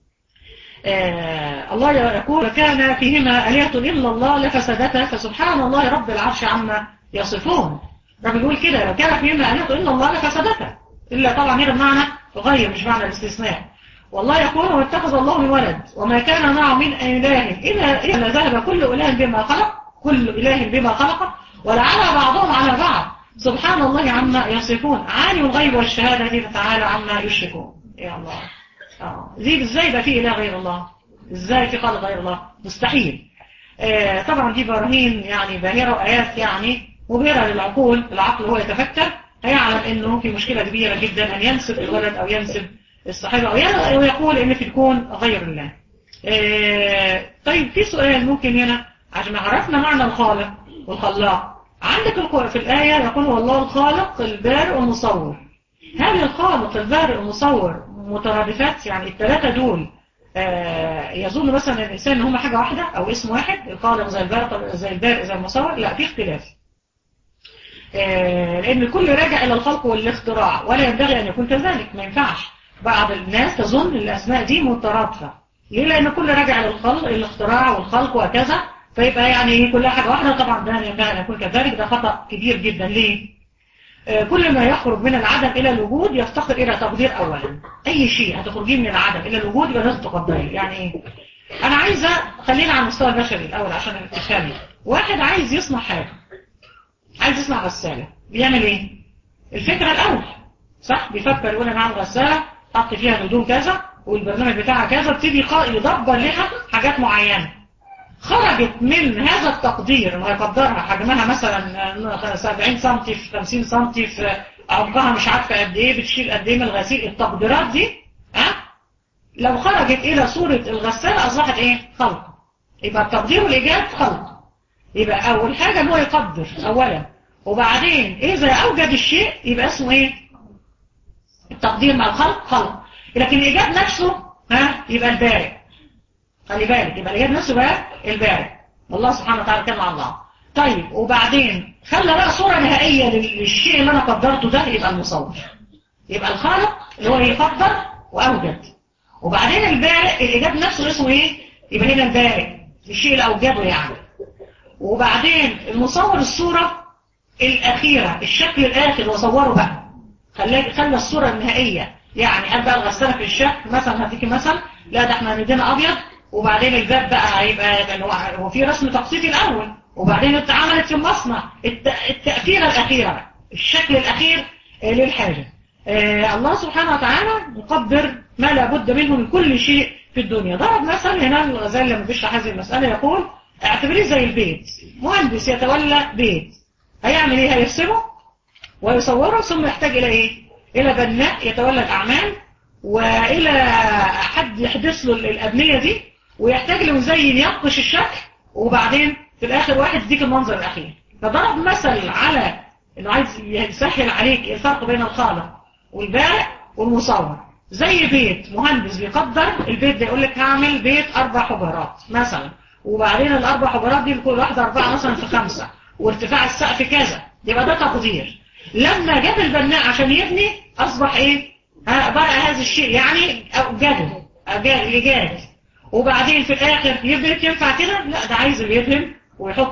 آه الله يقول كان فيهما آلهة إلا الله لفسدتا فسبحان الله رب العرش عما يصفون. رب يقول كده لو كان فيهما آلهة إلا الله لفسدتا. إلا طبعا هنا بمعنى غير مش معنى الاستثناء. والله يقول واتخذ الله من ولد وما كان معه من إله إلا إلا ذهب كل إله بما خلق كل إله بما خلق ولعلى بعضهم على بعض سبحان الله عما يصفون. عالم الغيب والشهادة تعالى عما يشركون. يا الله اه دي ازاي ده في اله غير الله؟ ازاي في خالق غير الله؟ مستحيل. آه طبعا دي براهين يعني باهرة وآيات يعني مبهرة للعقول. العقل هو يتفكر هيعلم انه في مشكلة كبيرة جدا ان ينسب الولد او ينسب الصاحبة او يقول ان في الكون غير الله. آه طيب في سؤال ممكن هنا عشان عرفنا معنى الخالق والخلاق. عندك في الآية يقول هو الله الخالق البارئ والمصور. هل الخالق البارئ والمصور مترادفات؟ يعني الثلاثة دول آه يظن مثلا الإنسان ان هم حاجة واحدة او اسم واحد، الخالق زي البارئ زي البارئ زي المصور؟ لا، في اختلاف. آه لأن الكل راجع إلى الخلق والاختراع، ولا ينبغي أن يكون كذلك. ما ينفعش بعض الناس تظن الأسماء دي مترادفة. ليه؟ لأن كل راجع إلى الخلق الاختراع والخلق وكذا، فيبقى يعني كلها حاجة واحدة. طبعا ده ينبغي أن يكون كذلك، ده خطأ كبير جدا. ليه؟ آه كل ما يخرج من العدم إلى الوجود يفتقر إلى تقدير أولا. أي شيء هتخرجيه من العدم إلى الوجود يبقى لازم تقدريه. يعني إيه؟ أنا عايزة، خلينا على المستوى البشري الأول عشان تفهمي. واحد عايز يصنع حاجة، عايز يصنع غسالة، بيعمل ايه؟ الفكرة الاول، صح؟ بيفكر يقول انا هعمل غسالة حط فيها هدوم كذا والبرنامج بتاعها كذا، ابتدي يدبر لها حاجات معينة. خرجت من هذا التقدير انه يقدرها حجمها مثلا سبعين سنتي في خمسين سنتي في عمقها مش عارفة قد ايه، بتشيل قد ايه من الغسيل، التقديرات دي ها لو خرجت الى صورة الغسالة اصبحت ايه؟ خلق. يبقى التقدير والايجاد خلق. يبقى اول حاجة هو يقدر اولا، وبعدين اذا اوجد الشيء يبقى اسمه ايه؟ التقدير مع الخلق خلق. لكن الايجاد نفسه ها يبقى البارئ. خلي بالك، يبقى الايجاد نفسه بقى البارئ. الله سبحانه وتعالى كان مع الله. طيب وبعدين خلى بقى صورة نهائية للشيء اللي انا قدرته ده، يبقى المصور. يبقى الخالق اللي هو يقدر واوجد، وبعدين البارئ الايجاد نفسه اسمه ايه؟ يبقى هنا البارئ الشيء اللي اوجده يعني. وبعدين المصور الصورة الأخيرة، الشكل الآخر وصوره بقى، خلى خلى الصورة النهائية. يعني قال بقى الغسالة في الشكل مثلا، هديكي مثلا، لا ده احنا هندينا أبيض، وبعدين الباب بقى هيبقى هو في رسم تقسيطي الأول، وبعدين اتعملت في المصنع التأثيرة الأخيرة بقى، الشكل الأخير للحاجة. آه الله سبحانه وتعالى يقدر ما لابد منه من كل شيء في الدنيا. ضرب مثلا هنا الغزالي لما بيشرح هذه المسألة يقول اعتبريه زي البيت. مهندس يتولى بيت، هيعمل ايه؟ هيرسمه ويصوره، ثم يحتاج الى ايه؟ الى بناء يتولى الاعمال، والى حد يحدث له الابنية دي، ويحتاج لمزين ينقش الشكل، وبعدين في الاخر واحد يديك المنظر الاخير. فضرب مثل على انه عايز يسهل عليك الفرق بين الخالق والبارئ والمصور. زي بيت، مهندس بيقدر البيت ده، يقول لك هعمل بيت اربع حجرات مثلا، وبعدين الاربع حجرات دي كل واحده اربعه مثلا في خمسه، وارتفاع السقف كذا، يبقى ده تقدير. لما جاب البناء عشان يبني اصبح ايه؟ بقى هذا الشيء يعني اوجده، الايجاد. وبعدين في الاخر يبقى ينفع كده؟ لا، ده عايز اللي يدهن ويحط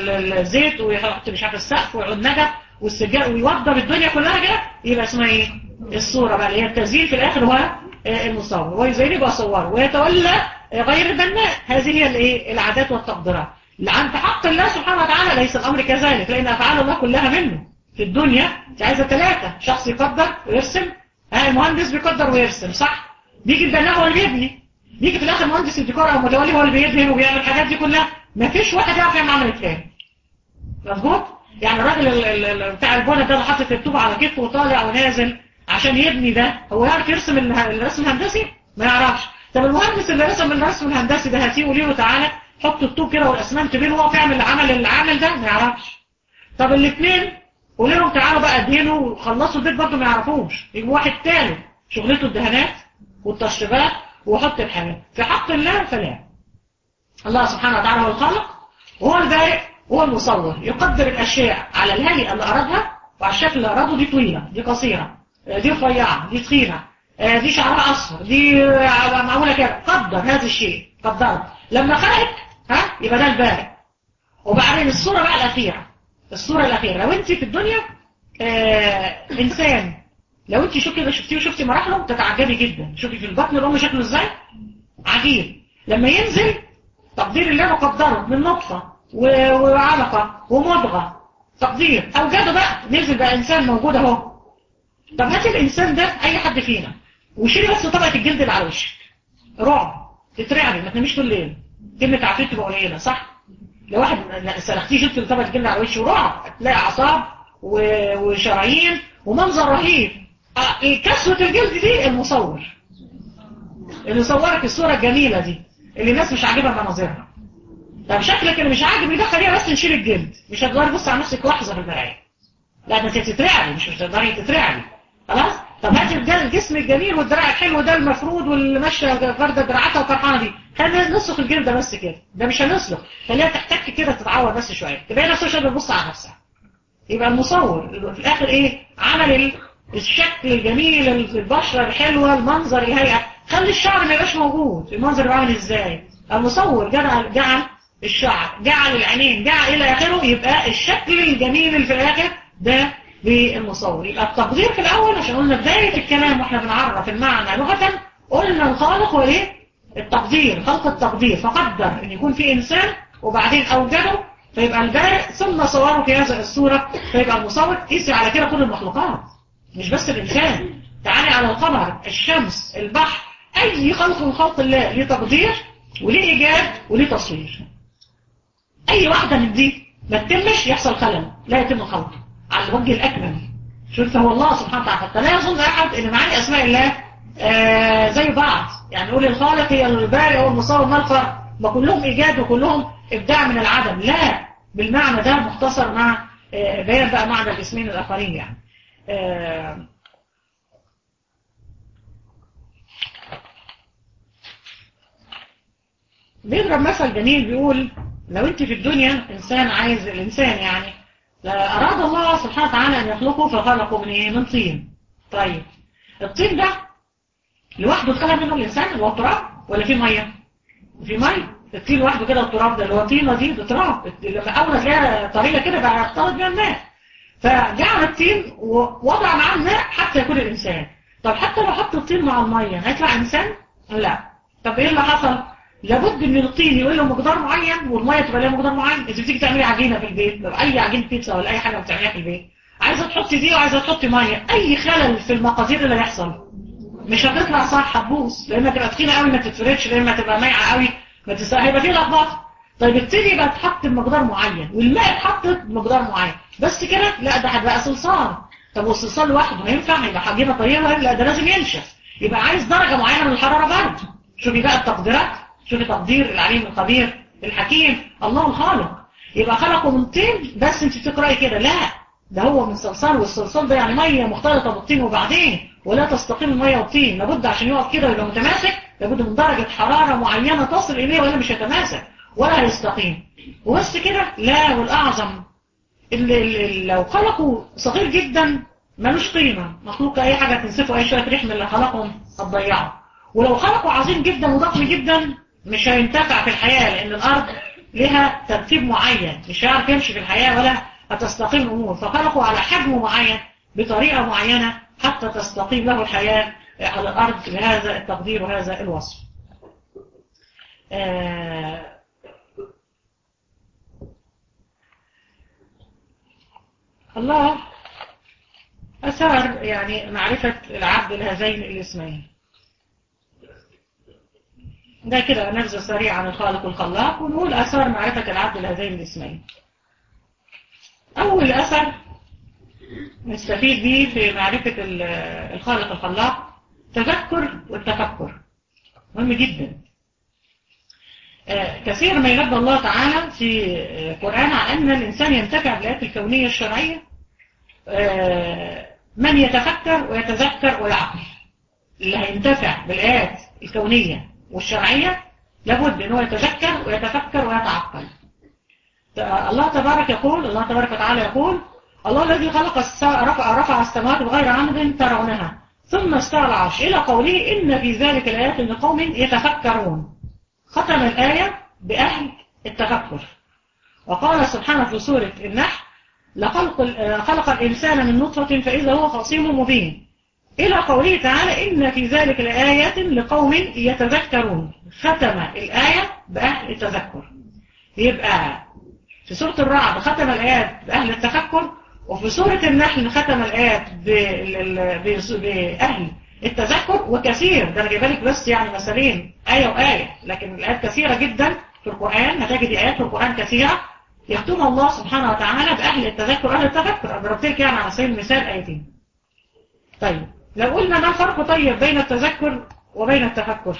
الزيت ويحط مش عارف السقف ويعود نجف والسجاد ويوضب الدنيا كلها كده، يبقى اسمها ايه؟ الصوره بقى اللي هي التزيين في الاخر هو المصور، ويزين يبقى صوره ويتولى غير البناء. هذه هي الايه؟ العادات والتقديرات. عند حق الله سبحانه وتعالى ليس الامر كذلك، لان افعال الله كلها منه. في الدنيا انت عايزه ثلاثه، شخص يقدر ويرسم، ها المهندس بيقدر ويرسم صح، بيجي البناء هو اللي بيبني، بيجي في الاخر مهندس الديكور او متولي هو اللي بيدهن وبيعمل الحاجات دي كلها. ما فيش واحد يعرف يعمل عمل الثاني. مظبوط؟ يعني الراجل بتاع البنا ده اللي حاطط الطوب على كتفه وطالع ونازل عشان يبني ده، هو يعرف يرسم الرسم الهندسي؟ ما يعرفش. طب المهندس اللي رسم الرسم الهندسي ده هاتيه وليه وتعالى حط الطوب كده والاسمنت بينه وهو بيعمل العمل العامل ده؟ ما يعرفش. طب الاثنين قول لهم تعالوا بقى ادهنوا وخلصوا البيت، برضه ما يعرفوش. يجيب واحد ثالث شغلته الدهانات والتشطيبات وحط الحاجات. في حق الله فلا. الله سبحانه وتعالى هو الخالق وهو البارئ وهو المصور، يقدر الاشياء على الهيئه اللي ارادها وعلى الشكل اللي اراده. دي طويله، دي قصيره، دي رفيعه، دي تخينه، دي شعرها اصفر، دي معموله كده. قدر هذا الشيء، قدره لما خلقك ها يبقى ده البارئ. وبعدين الصوره بقى الاخيره، الصوره الاخيره لو انت في الدنيا آه انسان، لو انت شو كده شفتيه وشفتي مراحله تتعجبي جدا. شوفي في البطن الام شكله ازاي عجيب. لما ينزل تقدير الله مقدره من نطفه وعلقه ومضغه، تقدير اوجده بقى، نزل بقى انسان موجود اهو. طب هات الانسان ده اي حد فينا وشيلي بس طبقة الجلد اللي على وشك. رعب، تترعبي، ما تناميش طول الليل. كلمة عفريت تبقى قليلة صح؟ لو واحد سلختيه شلت طبقة الجلد على وشه رعب، هتلاقي أعصاب وشرايين ومنظر رهيب. كسوة الجلد دي المصور اللي صورك الصورة الجميلة دي اللي الناس مش عاجبها مناظرها. طب شكلك اللي مش عاجب ده خليها بس نشيل الجلد، مش هتقدري تبص على نفسك لحظة في المراية. لا انت تترعبي، مش مش هتقدري تترعبي. خلاص؟ طب هاتي الجسم الجميل والدراع الحلو ده المفروض واللي ماشيه فرده دراعاتها وفرحانه دي، خلينا نسلخ الجلد بس كده، ده مش هنسلخ، خليها تحتك كده تتعور بس شويه، تبقى نفسها مش قادره تبص على نفسها. يبقى المصور في الاخر ايه؟ عمل الشكل الجميل، البشره الحلوه، المنظر، الهيئه، خلي الشعر ما يبقاش موجود، المنظر يبقى عامل ازاي؟ المصور جعل جعل الشعر، جعل العينين، جعل الى اخره، يبقى الشكل الجميل اللي في الاخر ده للمصور. يبقى التقدير في الاول عشان قلنا بدايه الكلام واحنا بنعرف المعنى لغه، قلنا الخالق هو ايه؟ التقدير، خلق التقدير، فقدر ان يكون في انسان وبعدين اوجده فيبقى البارئ ثم صوره في هذه الصوره فيبقى المصور. قيسي على كده كل المخلوقات مش بس الانسان، تعالي على القمر، الشمس، البحر، اي خلق من خلق الله ليه تقدير وليه ايجاد وليه تصوير. اي واحده من دي ما تتمش يحصل خلل، لا يتم الخلق على الوجه الأكمل. شوف هو الله سبحانه وتعالى، حتى لا يظن أحد إن معاني أسماء الله آه زي بعض، يعني نقول الخالق هي البارئ والمصور، ما الفرق؟ ما كلهم إيجاد وكلهم إبداع من العدم، لا، بالمعنى ده مختصر مع آه بيان بقى معنى الاسمين الآخرين يعني. آه بيضرب مثل جميل بيقول لو أنت في الدنيا إنسان عايز الإنسان يعني أراد الله سبحانه وتعالى أن يخلقه فخلقه من إيه؟ من طين. طيب الطين ده لوحده اتخلق منه الإنسان اللي هو التراب ولا في مية؟ في مية. الطين لوحده كده، التراب ده اللي هو طينة دي ده تراب، لما أول جاء طريقة كده بقى يختلط بها الماء، فجعل الطين ووضع معاه الماء حتى يكون الإنسان. طب حتى لو حط الطين مع المية هيطلع إنسان؟ لا. طب إيه اللي حصل؟ لابد ان الطين يقول له مقدار معين والميه تبقى لها مقدار معين. انت بتيجي تعملي عجينه في البيت، لو اي عجينه بيتزا ولا اي حاجه بتعمليها في البيت عايزه تحطي دي وعايزه تحطي ميه، اي خلل في المقادير اللي هيحصل مش هتطلع صح، هتبوظ، لانها تبقى تخينه قوي ما تتفردش، لما تبقى مايعه قوي ما تست... هيبقى فيه لخبطه. طيب الطين يبقى اتحط بمقدار معين والماء اتحط بمقدار معين بس كده؟ لا، ده هتبقى صلصال. طب والصلصال لوحده هينفع؟ هيبقى عجينه طيبه؟ لا، ده لازم ينشف، يبقى عايز درجه معينه من الحراره برضه. شوفي بقى التقديرات، شوفي تقدير العليم الخبير الحكيم الله الخالق. يبقى خلقه من طين بس انت بتقراي كده، لا، ده هو من صلصال، والصلصال ده يعني ميه مختلطه بالطين وبعدين ولا تستقيم الميه والطين، لابد عشان يقف كده ويبقى متماسك لابد من درجه حراره معينه تصل اليه ولا مش هيتماسك ولا هيستقيم. وبس كده؟ لا، والاعظم اللي, اللي لو خلقه صغير جدا ملوش قيمه، مخلوق اي حاجه تنسفه، اي شويه ريح من اللي خلقهم هتضيعه. ولو خلقه عظيم جدا وضخم جدا مش هينتفع في الحياة، لأن الأرض لها ترتيب معين، مش هيعرف يمشي في الحياة ولا هتستقيم الأمور، فخلقه على حجم معين بطريقة معينة حتى تستقيم له الحياة على الأرض بهذا التقدير وهذا الوصف. آه الله أثار يعني معرفة العبد لهذين الاسمين. ده كده نبذة سريعة عن الخالق والخلاق، ونقول أثر معرفة العبد لهذين الاسمين. أول أثر نستفيد به في معرفة الخالق الخلاق تذكر والتفكر، مهم جدا. كثير ما ينبه الله تعالى في القرآن عن أن الإنسان ينتفع بالآيات الكونية الشرعية، من يتفكر ويتذكر ويعقل. اللي هينتفع بالآيات الكونية والشرعية لابد أنه يتذكر ويتفكر ويتعقل. الله تبارك يقول، الله تبارك وتعالى يقول: الله الذي خلق رفع, رفع السماوات بغير عمد ترونها ثم استوى على العرش، إلى قوله: إن في ذلك الآيات لقوم يتفكرون. ختم الآية بأهل التفكر. وقال سبحانه في سورة النحل: لخلق خلق الإنسان من نطفة فإذا هو خصيم مبين، إلى قوله تعالى: إن في ذلك الآيات لقوم يتذكرون. ختم الآية بأهل التذكر. يبقى في سورة الرعد ختم الآيات بأهل التفكر، وفي سورة النحل ختم الآيات بأهل التذكر وكثير، ده انا جايبه لك بس يعني مثالين آية وآية، لكن الآيات كثيرة جدا في القرآن، هتجد آيات في القرآن كثيرة يختم الله سبحانه وتعالى بأهل التذكر. أهل التذكر أنا ضربت لك يعني على سبيل المثال آيتين. طيب لو قلنا ما الفرق طيب بين التذكر وبين التفكر؟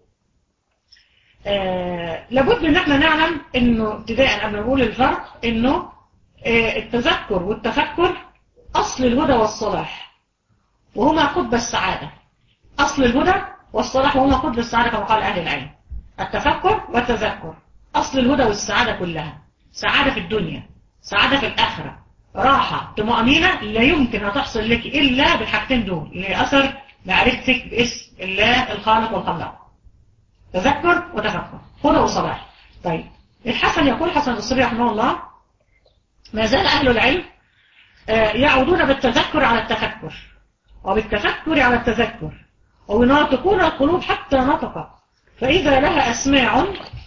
آه لابد ان احنا نعلم انه ابتداء قبل ما نقول الفرق انه آه التذكر والتفكر اصل الهدى والصلاح وهما قطب السعادة. اصل الهدى والصلاح وهما قطب السعادة كما قال اهل العلم. التفكر والتذكر اصل الهدى والسعادة كلها، سعادة في الدنيا، سعادة في الاخرة، راحة، طمأنينة لا يمكن ان تحصل لك الا بالحاجتين دول لأثر معرفتك باسم الله الخالق والخلاق. تذكر وتفكر، هدى وصلاح. طيب الحسن يقول، حسن البصري رحمه الله، ما زال أهل العلم يعودون بالتذكر على التفكر وبالتفكر على التذكر ويناطقون القلوب حتى نطق، فإذا لها أسماع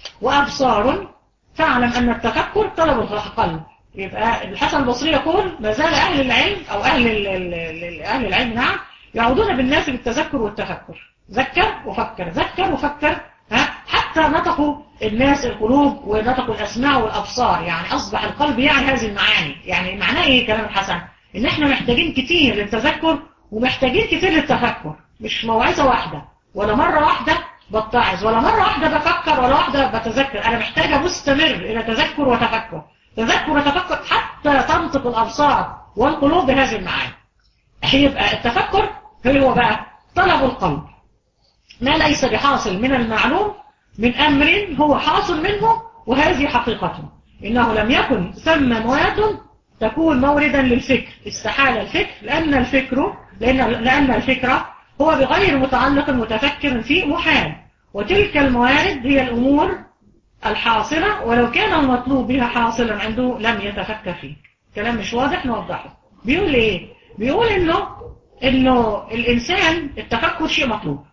وأبصار فاعلم أن التفكر طلب القلب. يبقى الحسن البصري يقول ما زال أهل العلم أو أهل أهل العلم نعم يعودون بالناس بالتذكر والتفكر، ذكر وفكر، ذكر وفكر، ها حتى نطقوا الناس القلوب ونطقوا الأسماع والأبصار، يعني أصبح القلب يعني هذه المعاني. يعني معناه إيه كلام الحسن؟ إن إحنا محتاجين كتير للتذكر ومحتاجين كتير للتفكر، مش موعظة واحدة ولا مرة واحدة بتعظ ولا مرة واحدة بفكر ولا واحدة بتذكر. أنا محتاجة مستمر إلى تذكر وتفكر، تذكر وتفكر حتى تنطق الأبصار والقلوب بهذه المعاني. يبقى التفكر هو بقى طلب القلب ما ليس بحاصل من المعلوم من أمر هو حاصل منه، وهذه حقيقته. إنه لم يكن ثم مواد تكون موردا للفكر، استحال الفكر لأن الفكر لأن, لأن الفكرة هو بغير متعلق متفكر فيه محال، وتلك الموارد هي الأمور الحاصلة ولو كان المطلوب بها حاصلا عنده لم يتفكر فيه. كلام مش واضح نوضحه. بيقول إيه؟ بيقول إنه إنه الإنسان التفكر شيء مطلوب،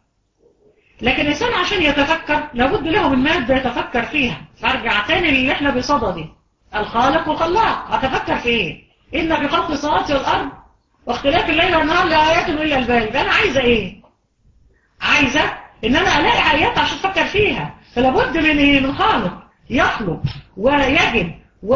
لكن الإنسان عشان يتفكر لابد له من مادة يتفكر فيها. فارجع تاني اللي احنا بصدى دي، الخالق والخلاق. أتفكر في إيه؟ إن في خلق السماوات والأرض واختلاف الليل والنهار لآيات أولي الألباب. أنا عايزة إيه؟ عايزة إن أنا ألاقي آيات عشان أفكر فيها. فلابد من إيه؟ من خالق يخلق ويجب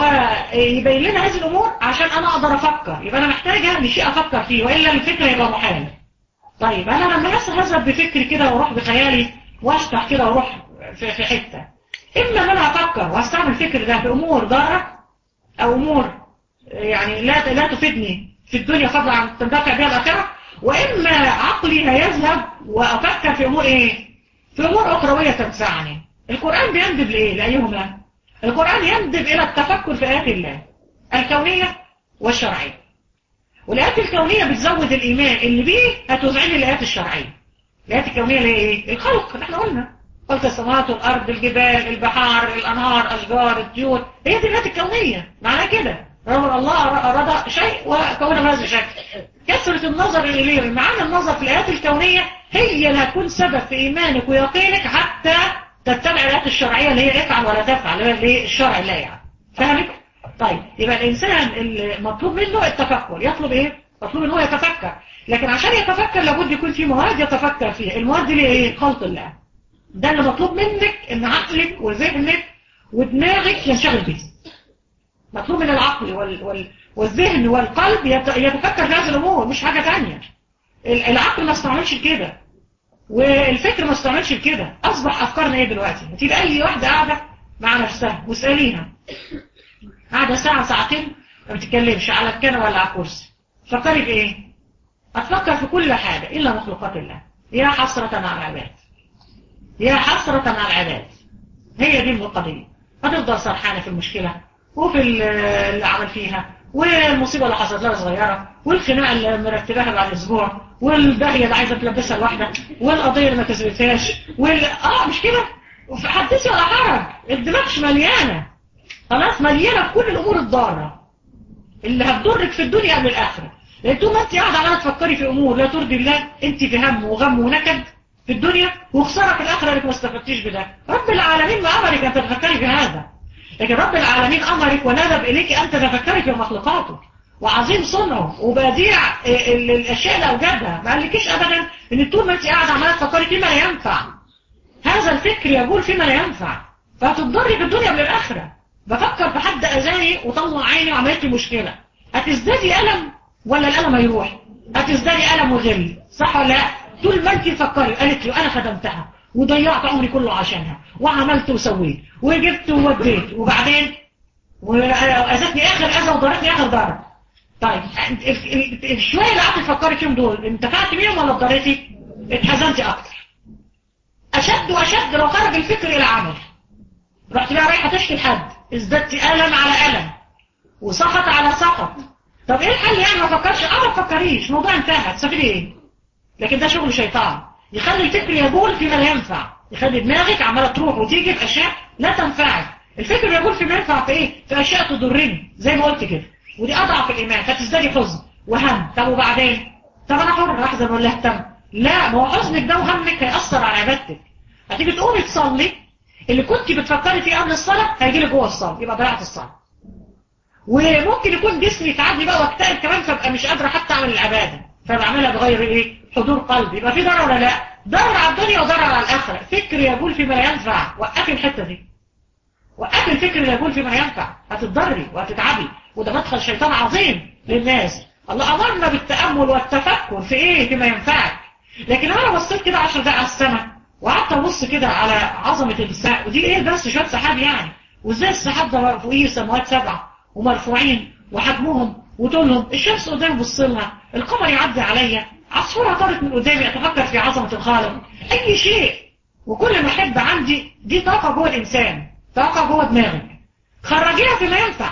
ويبين لنا هذه الأمور عشان أنا أقدر أفكر. يبقى أنا محتاجة لشيء أفكر فيه، وإلا الفكرة يبقى محال. طيب أنا لما أذهب بفكري كده وأروح بخيالي وأشطح كده وأروح في حتة، إما أن أنا أفكر وأستعمل الفكر ده في أمور ضارة أو أمور يعني لا لا تفيدني في الدنيا فضلا عن تنتفع بها الآخرة، وإما عقلي هيذهب وأفكر في أمور إيه؟ في أمور أخروية تنفعني. القرآن بيندب لإيه؟ لأيهما؟ القرآن يندب إلى التفكر في آيات الله الكونية والشرعية. والآيات الكونية بتزود الإيمان اللي بيه هتوزعين الآيات الشرعية. الآيات الكونية اللي هي إيه؟ الخلق اللي احنا قلنا، خلق السماوات والأرض، الجبال، البحار، الأنهار، أشجار، الطيور، هي دي الآيات الكونية. معناها كده رغم الله أراد شيء وكونه بهذا الشكل. كثرة النظر إليه، معنى النظر في الآيات الكونية هي اللي هتكون سبب في إيمانك ويقينك حتى تتبع الآيات الشرعية اللي هي افعل ولا تفعل، اللي هي الشرع لا يعني. فهمت؟ طيب يبقى الإنسان المطلوب منه التفكر. يطلب إيه؟ مطلوب إنه يتفكر، لكن عشان يتفكر لابد يكون في مواد يتفكر فيها. المواد دي إيه؟ خلق الله. ده اللي مطلوب منك إن عقلك وذهنك ودماغك ينشغل به. مطلوب من العقل وال... وال... والذهن والقلب يت... يتفكر في هذه الأمور، مش حاجة تانية. العقل ما استعملش كده والفكر ما استعملش كده. أصبح أفكارنا إيه دلوقتي؟ تبقى أي واحدة قاعدة مع نفسها واسأليها، قاعدة ساعة ساعتين ما بتتكلمش على الكنبة ولا على الكرسي، فكري في إيه؟ هتفكر في كل حاجة إلا مخلوقات الله. يا حسرة على العباد، يا حسرة على العباد. هي دي القضية. هتفضل سرحانة في المشكلة وفي اللي عمل فيها، والمصيبة اللي حصلت لها صغيرة، والخناقة اللي مرتباها بعد أسبوع، والداهية اللي عايزة تلبسها لوحدها، والقضية اللي ما كسبتهاش، وال آه مش كده؟ حدثي ولا حرج. الدماغ مليانة خلاص، مليانة بكل الأمور الضارة اللي هتضرك في الدنيا قبل الآخرة. لأن طول ما أنت قاعدة عمالة تفكري في أمور لا ترضي الله، أنت في هم وغم ونكد في الدنيا وخسارة في الآخرة إنك ما استفدتيش بده. رب العالمين ما أمرك أن تتفكري في هذا، لكن رب العالمين أمرك وندب إليك أن تتفكري في مخلوقاته. وعظيم صنعه وبديع الاشياء اللي اوجدها. ما قالكيش ابدا ان طول ما انت قاعده عماله تفكري فيما لا ينفع، هذا الفكر يقول فيما لا ينفع، فهتضري في الدنيا بالاخره. بفكر في حد اذاني وطلع عيني وعملت لي مشكله، هتزدادي الم ولا الالم هيروح؟ هتزدادي الم وغل، صح ولا لا؟ طول ما انت تفكري قالت له انا خدمتها وضيعت عمري كله عشانها وعملت وسويت وجبت ووديت وبعدين واذتني اخر اذى وضرتني اخر ضرر. طيب الشويه اللي قعدت تفكري فيهم دول انتفعت بيهم ولا اتضريتي؟ اتحزنتي اكتر. اشد واشد لو خرج الفكر الى عمل، رحت بقى رايحه تشكي لحد، ازددت الم على الم وسقط على سقط. طب ايه الحل يعني؟ ما فكرش؟ اه ما تفكريش، الموضوع انتهى، تسافري ايه؟ لكن ده شغل شيطان، يخلي الفكر يجول فيما لا ينفع، يخلي دماغك عماله تروح وتيجي في اشياء لا تنفعك. الفكر يجول فيما ينفع في ايه؟ في اشياء تضرني زي ما قلت كده، ودي اضعف الايمان، فتزدادي حزن وهم. طب وبعدين؟ طب انا حر احزن ولا اهتم؟ لا، ما هو حزنك ده وهمك هيأثر على عبادتك. هتيجي تقومي تصلي، اللي كنت بتفكري فيه قبل الصلاه هيجي لك جوه الصلاه، يبقى ضيعت الصلاه. وممكن يكون جسمي يتعدي بقى واكتئب كمان، فابقى مش قادره حتى اعمل العباده، فبعملها بغير ايه؟ حضور قلبي. يبقى في ضرر ولا لا؟ ضرر على الدنيا وضرر على الاخره. فكر يقول فيما لا ينفع، وقفي الحته دي، وقفي الفكر اللي يقول فيما لا ينفع، هتتضري وهتتعبي، وده مدخل شيطان عظيم للناس. الله امرنا بالتامل والتفكر في ايه؟ فيما ينفعك. لكن انا بصيت كده عشر دقايق على السماء وقعدت ابص كده على عظمه السماء، ودي ايه بس شويه سحاب يعني، وازاي السحاب ده فوقيه سماوات سبعه ومرفوعين وحجمهم وطولهم، الشمس قدامي بص لها، القمر يعدي عليا، عصفوره طارت من قدامي، اتفكر في عظمه الخالق. اي شيء وكل ما احب عندي دي طاقه جوه الانسان، طاقه جوه دماغك، خرجيها فيما ينفع.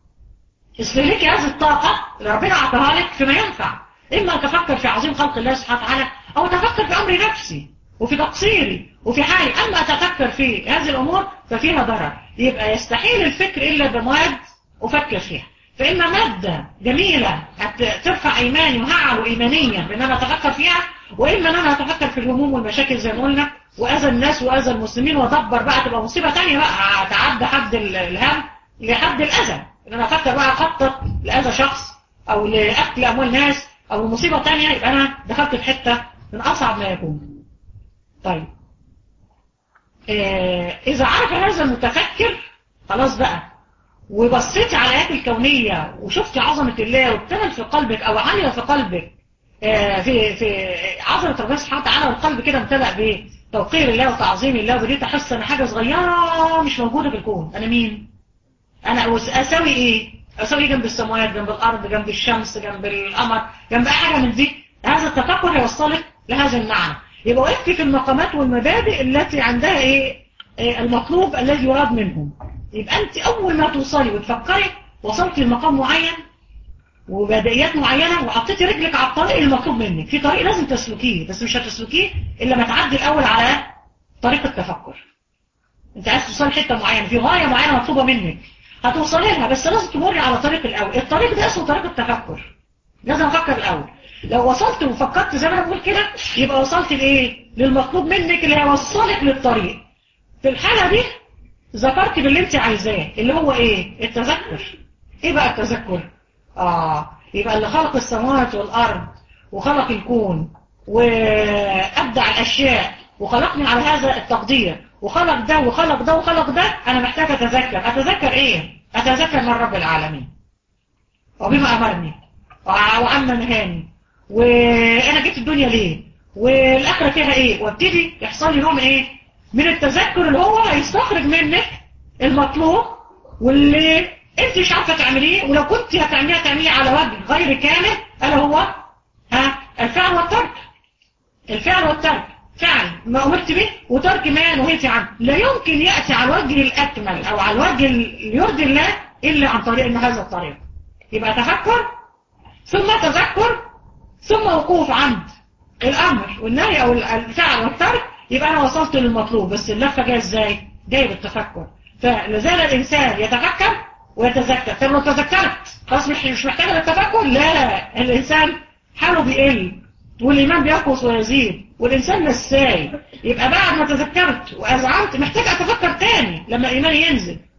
استهلكي هذه الطاقه اللي ربنا اعطاها لك فيما ينفع، اما ان تفكر في عظيم خلق الله سبحانه وتعالى، او تفكر في امر نفسي وفي تقصيري وفي حالي. اما اتفكر في هذه الامور ففيها ضرر. يبقى يستحيل الفكر الا بمواد افكر فيها، فاما ماده جميله ترفع ايماني وهعلو ايمانيا بان انا اتفكر فيها، واما ان انا اتفكر في الهموم والمشاكل زي ما قلنا، واذى الناس واذى المسلمين، وادبر بقى تبقى مصيبه ثانيه بقى، تعدى حد الهم لحد الاذى، ان انا افكر بقى اخطط لاذى شخص او لاكل اموال ناس او مصيبه ثانيه، يبقى انا دخلت في حته من اصعب ما يكون. طيب آه اذا عرف هذا المتفكر خلاص بقى، وبصيت على الآيات الكونية وشفت عظمة الله وابتمل في قلبك أو عالية في قلبك آه في في عظمة ربنا سبحانه وتعالى، والقلب كده امتلأ بتوقير الله وتعظيم الله، وبديت أحس أن حاجة صغيرة مش موجودة في الكون. أنا مين؟ أنا أسوي إيه؟ أسوي إيه جنب السماوات، جنب الأرض، جنب الشمس، جنب القمر، جنب أي حاجة من دي؟ هذا التفكر هيوصلك لهذا المعنى. يبقى وقفتي في المقامات والمبادئ التي عندها إيه؟ إيه المطلوب الذي يراد منهم. يبقى انت اول ما توصلي وتفكري وصلتي لمقام معين وبدايات معينه، وحطيتي رجلك على الطريق المطلوب منك. في طريق لازم تسلكيه، بس مش هتسلكيه الا ما تعدي الاول على طريق التفكر. انت عايز توصلي حته معينه، في غايه معينه مطلوبه منك، هتوصلي لها، بس لازم تمري على طريق الاول. الطريق ده اسمه طريق التفكر، لازم افكر الاول. لو وصلت وفكرت زي ما انا بقول كده، يبقى وصلت لايه؟ للمطلوب منك اللي هيوصلك للطريق. في الحاله دي ذكرت باللي انت عايزاه، اللي هو ايه؟ التذكر. ايه بقى التذكر؟ اه يبقى اللي خلق السماوات والارض وخلق الكون وابدع الاشياء وخلقني على هذا التقدير، وخلق ده وخلق ده وخلق ده، انا محتاج اتذكر. اتذكر ايه؟ اتذكر من رب العالمين وبما امرني وعما نهاني، وانا جيت الدنيا ليه، والاخره فيها ايه، وابتدي يحصل لي نوع من ايه؟ من التذكر، اللي هو هيستخرج منك المطلوب واللي انت مش عارفه تعمليه، ولو كنت هتعمليه هتعمليه على وجه غير كامل، الا هو ها الفعل والترك. الفعل والترك، فعل ما امرت به وترك ما نهيت عنه، لا يمكن ياتي على الوجه الاكمل او على الوجه اللي يرضي الله الا عن طريق ان هذا الطريق. يبقى تفكر ثم تذكر ثم وقوف عند الامر والنهي او الفعل والترك، يبقى انا وصلت للمطلوب. بس اللفه جايه ازاي؟ جايه بالتفكر. فلازال الانسان يتفكر ويتذكر. طب لو تذكرت خلاص مش مش محتاج للتفكر؟ لا، الانسان حاله بيقل والايمان بينقص ويزيد والانسان نساي. يبقى بعد ما تذكرت واذعنت محتاج اتفكر تاني لما الايمان ينزل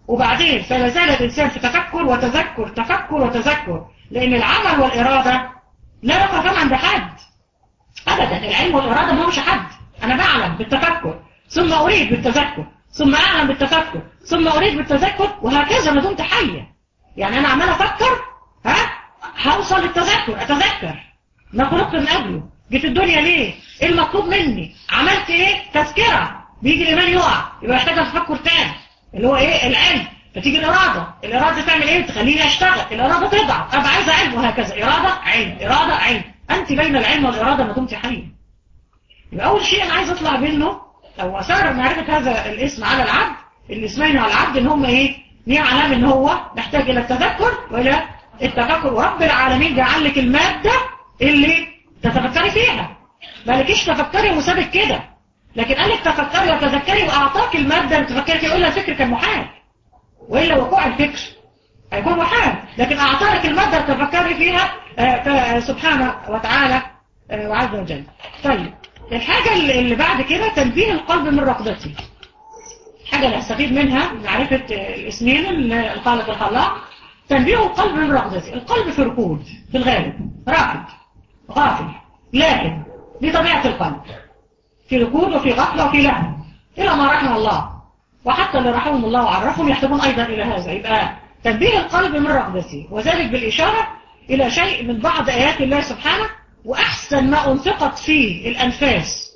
وبعدين فلا زال الإنسان في تفكر وتذكر تفكر وتذكر، لأن العمل والإرادة لا مقام عند حد أبدا. العلم والإرادة ما هوش حد. أنا بعلم بالتفكر ثم أريد بالتذكر ثم أعلم بالتفكر ثم أريد بالتذكر، وهكذا ما دمت حية. يعني أنا عمال أفكر ها هوصل للتذكر، أتذكر ما خلقت من قبله، جيت الدنيا ليه، إيه المطلوب مني، عملت إيه، تذكرة. بيجي الإيمان يقع، يبقى محتاج تفكر تاني اللي هو إيه العلم. فتيجي الإرادة، الإرادة تعمل إيه، تخليني أشتغل، الإرادة تضعف، أبقى عايزة علم، وهكذا إرادة علم إرادة علم. أنت بين العلم والإرادة ما دمت حية. يبقى أول شيء أنا عايز أطلع منه أو أثار معرفة هذا الاسم على العبد، الاسمين على العبد إن هم إيه؟ يعلم إن هو محتاج إلى التذكر وإلى التفكر، ورب العالمين جعل لك المادة اللي تتفكري فيها. مالكيش تفكري وسابك كده، لكن قال لك تفكري وتذكري وأعطاك المادة اللي تفكري فيها، وإلا الفكر كان محال، وإلا وقوع الفكر هيكون محال، لكن أعطاك المادة اللي تفكري فيها سبحانه وتعالى وعز وجل. طيب الحاجة اللي بعد كده تنبيه القلب من رقدته. حاجة اللي هستفيد منها معرفة الاسمين الخالق والخلاق. تنبيه القلب من رقدته. القلب في ركود في الغالب، راقد غافل، لكن دي طبيعة القلب، في ركود وفي غفلة وفي لهو إلى ما رحم الله، وحتى اللي رحمهم الله وعرفهم يحتاجون أيضا إلى هذا. يبقى تنبيه القلب من رقدته، وذلك بالإشارة إلى شيء من بعض آيات الله سبحانه. وأحسن ما أنفقت فيه الأنفاس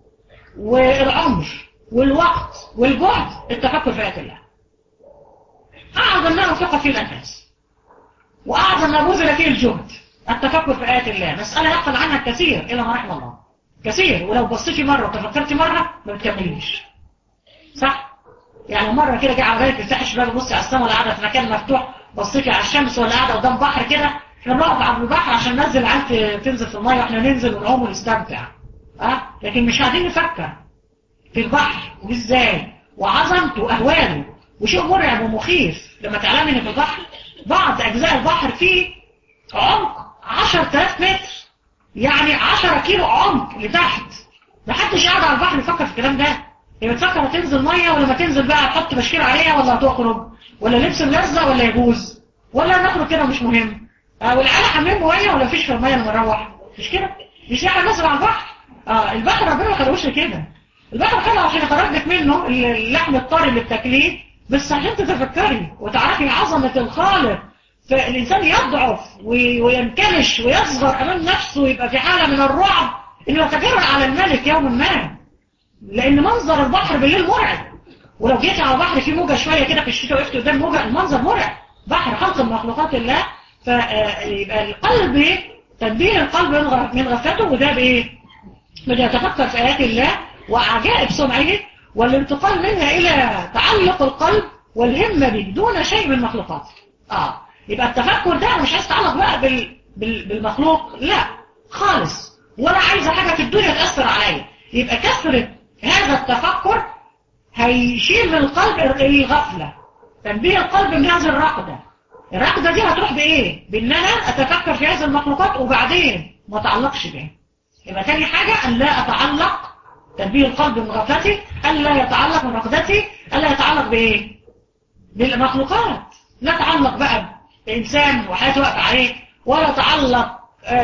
والعمر والوقت والجهد التفكر في آيات الله. أعظم ما أنفقت فيه الأنفاس وأعظم ما بذل فيه الجهد التفكر في آيات الله. مسألة يقل عنها كثير إلى ما رحم الله، كثير. ولو بصيتي مرة وتفكرتي مرة ما بتكمليش، صح؟ يعني مرة كده جه على بالك تفتحي الشباك بصي على السماء ولا قاعدة في مكان مفتوح بصيتي على الشمس ولا قاعدة قدام بحر كده. احنا بنقف على البحر عشان ننزل عيال تنزل في المية واحنا ننزل ونعوم ونستمتع، اه لكن مش قاعدين نفكر في البحر وازاي وعظمته واهواله. وشيء مرعب ومخيف لما تعلمي ان في البحر بعض اجزاء البحر فيه عمق عشرة آلاف متر، يعني عشرة كيلو عمق لتحت. محدش قاعد على البحر يفكر في الكلام ده. هي بتفكر هتنزل ميه ولما تنزل بقى تحط بشكير عليها ولا هتخرج ولا لبس ملزق ولا يجوز ولا نخرج كده مش مهم. آه والعيال حمام ميه ولا فيش في الميه لما نروح، مش كده؟ مش احنا نازل على البحر. اه البحر ربنا ما خلوش كده. البحر خلقه عشان يخرجك منه اللحم الطري اللي بتاكليه، بس عشان تتفكري وتعرفي عظمه الخالق. فالانسان يضعف وينكمش ويصغر امام نفسه ويبقى في حاله من الرعب انه يتجرأ على الملك يوما ما، لان منظر البحر بالليل مرعب. ولو جيت على بحر فيه موجه شويه كده في الشتاء وقفت قدام موجه المنظر مرعب. بحر خلق من مخلوقات الله. فيبقى القلب تنبيه القلب من غفلته، وده بايه؟ بده يتفكر في ايات الله وعجائب صنعه والانتقال منها الى تعلق القلب والهمه به دون شيء من مخلوقاته. اه يبقى التفكر ده مش عايز يتعلق بقى بال... بال... بالمخلوق، لا خالص، ولا عايزه حاجه في الدنيا تاثر عليا. يبقى كثره هذا التفكر هيشيل من القلب الغفله. تنبيه القلب من هذه الرقده. الرقده دي هتروح بايه؟ بان انا اتفكر في هذه المخلوقات وبعدين ما اتعلقش بها. يبقى تاني حاجه ان لا اتعلق. تنبيه القلب من غفلتي ان لا يتعلق من رقدتي، ان لا يتعلق بايه؟ بالمخلوقات. لا تعلق بقى بإنسان وحياته واقفة عليه، ولا تعلق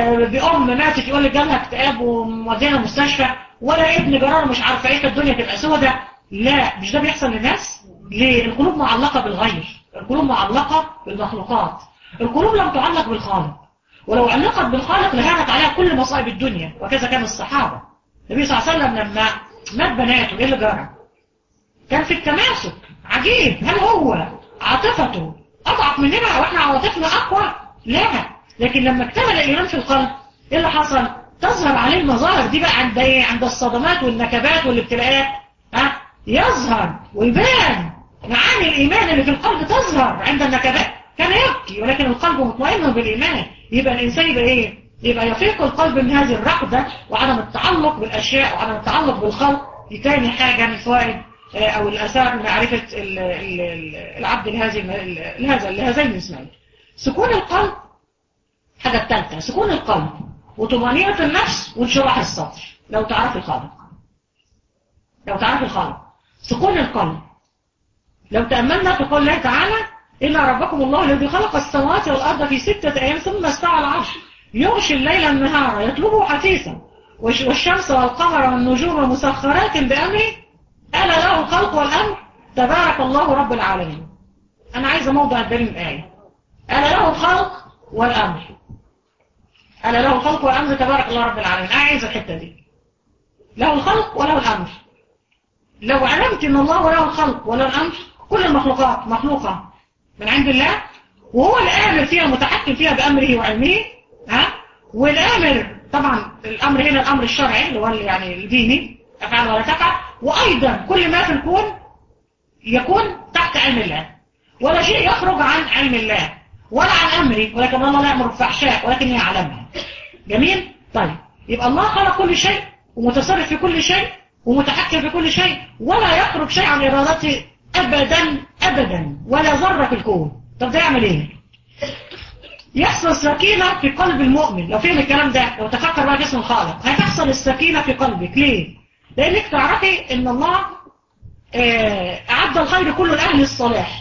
بأم ماتت يقول لك جالها اكتئاب ومودينا المستشفى، ولا ابن جرار مش عارفه ايه الدنيا تبقى سودة. لا، مش ده بيحصل للناس. ليه؟ القلوب معلقة بالغير، القلوب معلقة بالمخلوقات. القلوب لم تعلق بالخالق، ولو علقت بالخالق لهانت عليها كل مصائب الدنيا. وكذا كان الصحابة. النبي صلى الله عليه وسلم لما مات بناته ايه اللي جرى؟ كان في التماسك عجيب. هل هو عاطفته أضعف مننا وإحنا عواطفنا أقوى؟ لا، لكن لما اكتمل الإيمان في القلب إيه اللي حصل؟ تظهر عليه المظاهر دي بقى عند إيه؟ عند الصدمات والنكبات والابتلاءات. ها؟ يظهر ويبان معاني الإيمان اللي في القلب تظهر عند النكبات. كان يبكي ولكن القلب مطمئن بالإيمان. يبقى الإنسان يبقى إيه؟ يبقى يفيق القلب من هذه الرقدة وعدم التعلق بالأشياء وعدم التعلق بالخلق. دي تاني حاجة من فوائد أو الأثار معرفة العبد لهذه لهذا لهذين الاسمين. سكون القلب. حاجة الثالثة سكون القلب وطمأنينة النفس وانشراح الصدر. لو تعرف الخالق، لو تعرف الخالق سكون القلب لو تأملنا في قول الله تعالى إن ربكم الله الذي خلق السماوات والأرض في ستة أيام ثم استوى على العرش يغشي الليل النهار يطلبه حثيثا والشمس والقمر والنجوم مسخرات بأمره ألا له الخلق والأمر تبارك الله رب العالمين. أنا عايزة موضع الدليل الآية ألا له الخلق والأمر ألا له الخلق والأمر تبارك الله رب العالمين. أنا عايزة الحتة دي له الخلق وله الأمر. لو علمت إن الله له الخلق وله الأمر كل المخلوقات مخلوقة من عند الله وهو الآمر فيها المتحكم فيها بأمره وعلمه ها والآمر طبعا الأمر هنا الأمر الشرعي اللي هو يعني الديني أفعل ولا تفعل وأيضا كل ما في الكون يكون تحت علم الله ولا شيء يخرج عن علم الله ولا عن أمره ولكن الله لا يأمر بالفحشاء ولكن يعلمها. جميل؟ طيب يبقى الله خلق كل شيء ومتصرف في كل شيء ومتحكم في كل شيء ولا يخرج شيء عن إرادته أبدا أبدا ولا ذرة في الكون. طب ده يعمل إيه؟ يحصل سكينة في قلب المؤمن. لو فهم الكلام ده لو تفكر بقى جسم الخالق هتحصل السكينة في قلبك. ليه؟ لأنك تعرفي إن الله أعد الخير كله لأهل الصلاح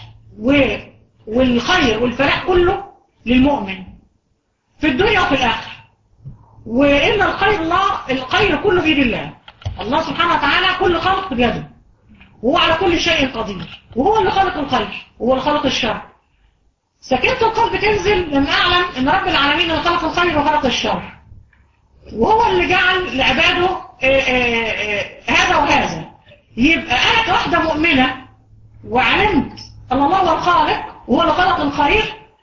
والخير والفلاح كله للمؤمن في الدنيا وفي الآخرة وإن الخير الله الخير كله بيد الله. الله سبحانه وتعالى كل خلق بيده وهو على كل شيء قدير وهو اللي خلق الخير وهو اللي خلق الشر. سكينة القلب تنزل لما أعلم إن رب العالمين اللي خلق الخير وخلق الشر وهو اللي جعل لعباده آآ آآ هذا وهذا. يبقى أنا كواحدة مؤمنة وعلمت أن الله هو الخالق وهو اللي خلق الخير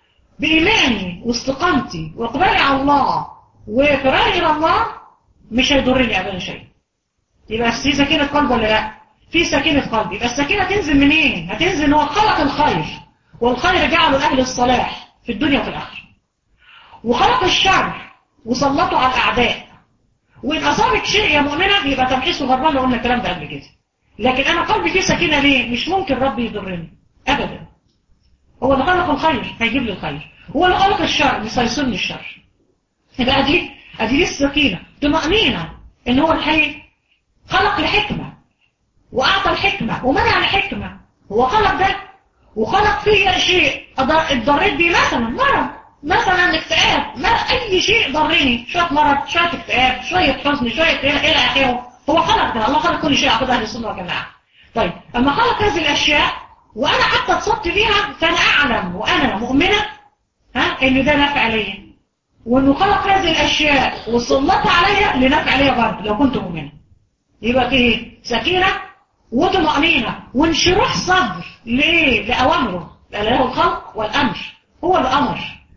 بإيماني واستقامتي وإقبالي على الله وفراري إلى الله مش هيضرني أبدا شيء. يبقى في سكينة قلب ولا لا؟ في سكينة قلب. يبقى السكينة تنزل منين؟ هتنزل إن هو خلق الخير والخير جعله لأهل الصلاح في الدنيا وفي الآخرة وخلق الشر وسلطه على الأعداء. وإن أصابك شيء يا مؤمنة يبقى تمحيص وغربان. قلنا الكلام ده قبل كده. لكن أنا قلبي فيه سكينة ليه؟ مش ممكن ربي يضرني أبدا. هو اللي خلق الخير هيجيب لي الخير هو اللي خلق الشر مش هيصلني الشر. يبقى أدي أدي دي السكينة طمأنينة إن هو الحي خلق الحكمة وأعطى الحكمة ومنع الحكمة. هو خلق ده وخلق فيه شيء اتضريت بيه مثلا مرض مثلا اكتئاب ما أي شيء ضرني شوية مرض شوية اكتئاب شوية حزن شوية إلى آخره. هو خلق ده. الله خلق كل شيء عقد أهل السنة والجماعة. طيب أما خلق هذه الأشياء وأنا حتى اتصبت بيها فأنا أعلم وأنا مؤمنة ها إن ده نفع ليا وإنه خلق هذه الأشياء وسلطها عليا لنفع ليا برضه لو كنت مؤمنة. يبقى فيه سكينة وطمأنينة وانشراح صدر ليه؟ لأوامره. له الخلق والأمر. هو اللي أمر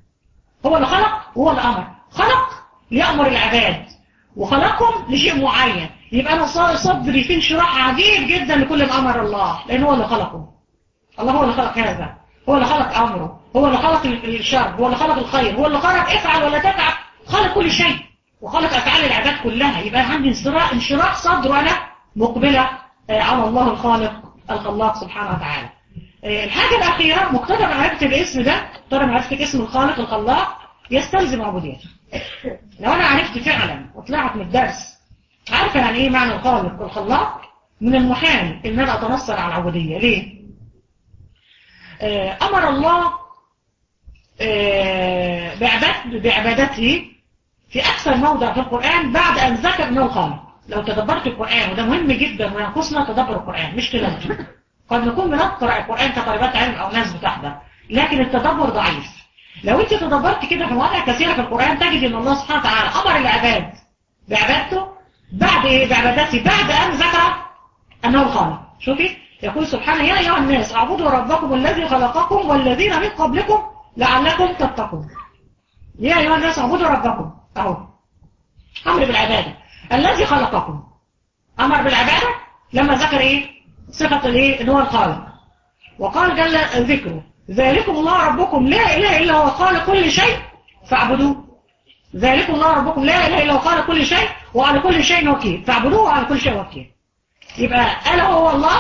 هو اللي خلق وهو اللي أمر. خلق ليأمر العباد وخلقهم لشيء معين. يبقى أنا صدري في انشراح عجيب جدا لكل ما أمر الله لأن هو اللي خلقه. الله هو اللي خلق هذا هو اللي خلق أمره هو اللي خلق الشر هو اللي خلق الخير هو اللي خلق افعل ولا تفعل. خلق كل شيء وخلق أفعال العباد كلها. يبقى عندي انشراح صدر وأنا مقبلة على الله الخالق الخلاق سبحانه وتعالى. الحاجة الأخيرة مقتضى معرفة الاسم ده مقتضى معرفة اسم الخالق الخلاق يستلزم عبوديته. لو أنا عرفت فعلا وطلعت من الدرس عارفة يعني إيه معنى الخالق الخلاق من المحال إن أنا أتنصر على العبودية. ليه؟ أمر الله بعبادته في أكثر موضع في القرآن بعد أن ذكر أنه الخالق. لو تدبرت القرآن وده مهم جدا وينقصنا تدبر القرآن مش تلاوته. قد نكون بنقرأ القرآن كطالبات علم أو ناس بتحضر لكن التدبر ضعيف. لو أنت تدبرت كده في مواضع كثيرة في القرآن تجد أن الله سبحانه وتعالى أمر العباد بعبادته بعد إيه؟ بعبادته بعد أن ذكر أنه الخالق. شوفي يقول سبحانه يا أيها الناس اعبدوا ربكم الذي خلقكم والذين من قبلكم لعلكم تتقون. يا أيها الناس اعبدوا ربكم أهو أمر بالعبادة. الذي خلقكم أمر بالعبادة لما ذكر إيه صفة الإيه إن هو الخالق وقال جل ذكره ذلكم الله ربكم لا إله إلا هو خالق كل شيء فاعبدوه. ذلكم الله ربكم لا إله إلا هو خالق كل شيء وعلى كل شيء وكيل فاعبدوه وعلى كل شيء وكيل. يبقى ألا هو الله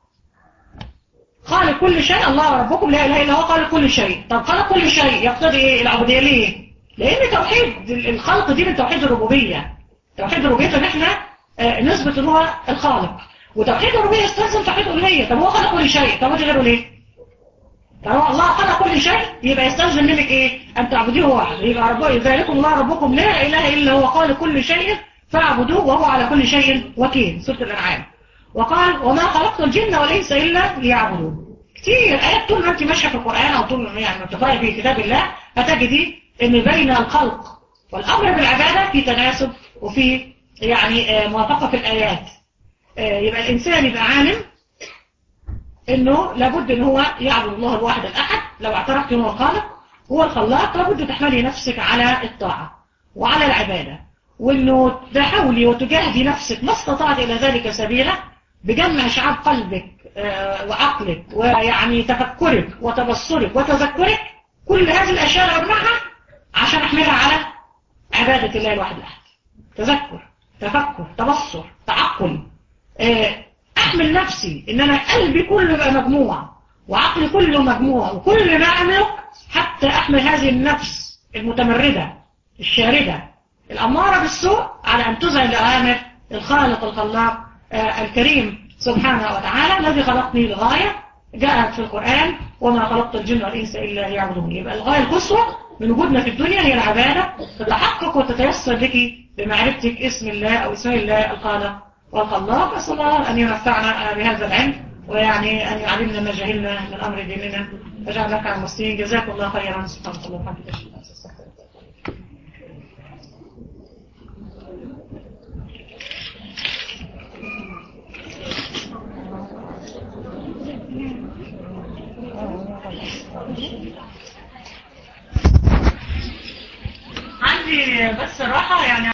خالق كل شيء. الله ربكم لا إله إلا هو خالق كل شيء. طب خالق كل شيء يقتضي إيه العبودية ليه؟ لأن توحيد الخلق دي من توحيد الربوبية. توحيد الربوبية إن إحنا نثبت إن هو الخالق وتوحيد الربوبيه يستلزم توحيد الالوهيه. طب هو خلق كل شيء، طب ودي غيره ليه؟ طب هو الله خلق كل شيء يبقى يستلزم منك ايه؟ ان تعبدوه وحده. يبقى ربكم ذلكم الله ربكم لا اله الا هو خالق كل شيء فاعبدوه وهو على كل شيء وكيل. سوره الانعام. وقال وما خلقت الجن والانس الا ليعبدون. كتير ايات طول ما انت ماشيه في القران او طول يعني بتقراي في كتاب الله هتجدي ان بين الخلق والامر بالعباده في تناسب وفي يعني موافقه في الايات. يبقى الانسان يبقى عالم انه لابد ان هو يعبد الله الواحد الاحد. لو اعترفت انه هو الخالق هو الخلاق لابد تحملي نفسك على الطاعه وعلى العباده، وانه تحاولي وتجاهدي نفسك ما استطعت الى ذلك سبيلا بجمع شعاب قلبك وعقلك ويعني تفكرك وتبصرك وتذكرك. كل هذه الاشياء اجمعها عشان احملها على عباده الله الواحد الاحد. تذكر، تفكر، تبصر، تعقل، احمل نفسي ان انا قلبي كله يبقى مجموع وعقلي كله مجموع وكل ما املك حتى احمل هذه النفس المتمردة الشاردة الامارة بالسوء على ان تذعن لأوامر الخالق الخلاق آه الكريم سبحانه وتعالى الذي خلقني لغاية جاءت في القرآن وما خلقت الجن والانس الا ليعبدون. يبقى الغاية القصوى من وجودنا في الدنيا هي العبادة تتحقق وتتيسر لك بمعرفتك اسم الله او اسم الله الخالق والخلاق. أسأل الله أن ينفعنا بهذا العلم ويعني أن يعلمنا ما جهلنا من أمر ديننا وجعلك على المسلمين. جزاكم الله خيرا. سبحانك اللهم وبحمدك. عندي بس الراحة يعني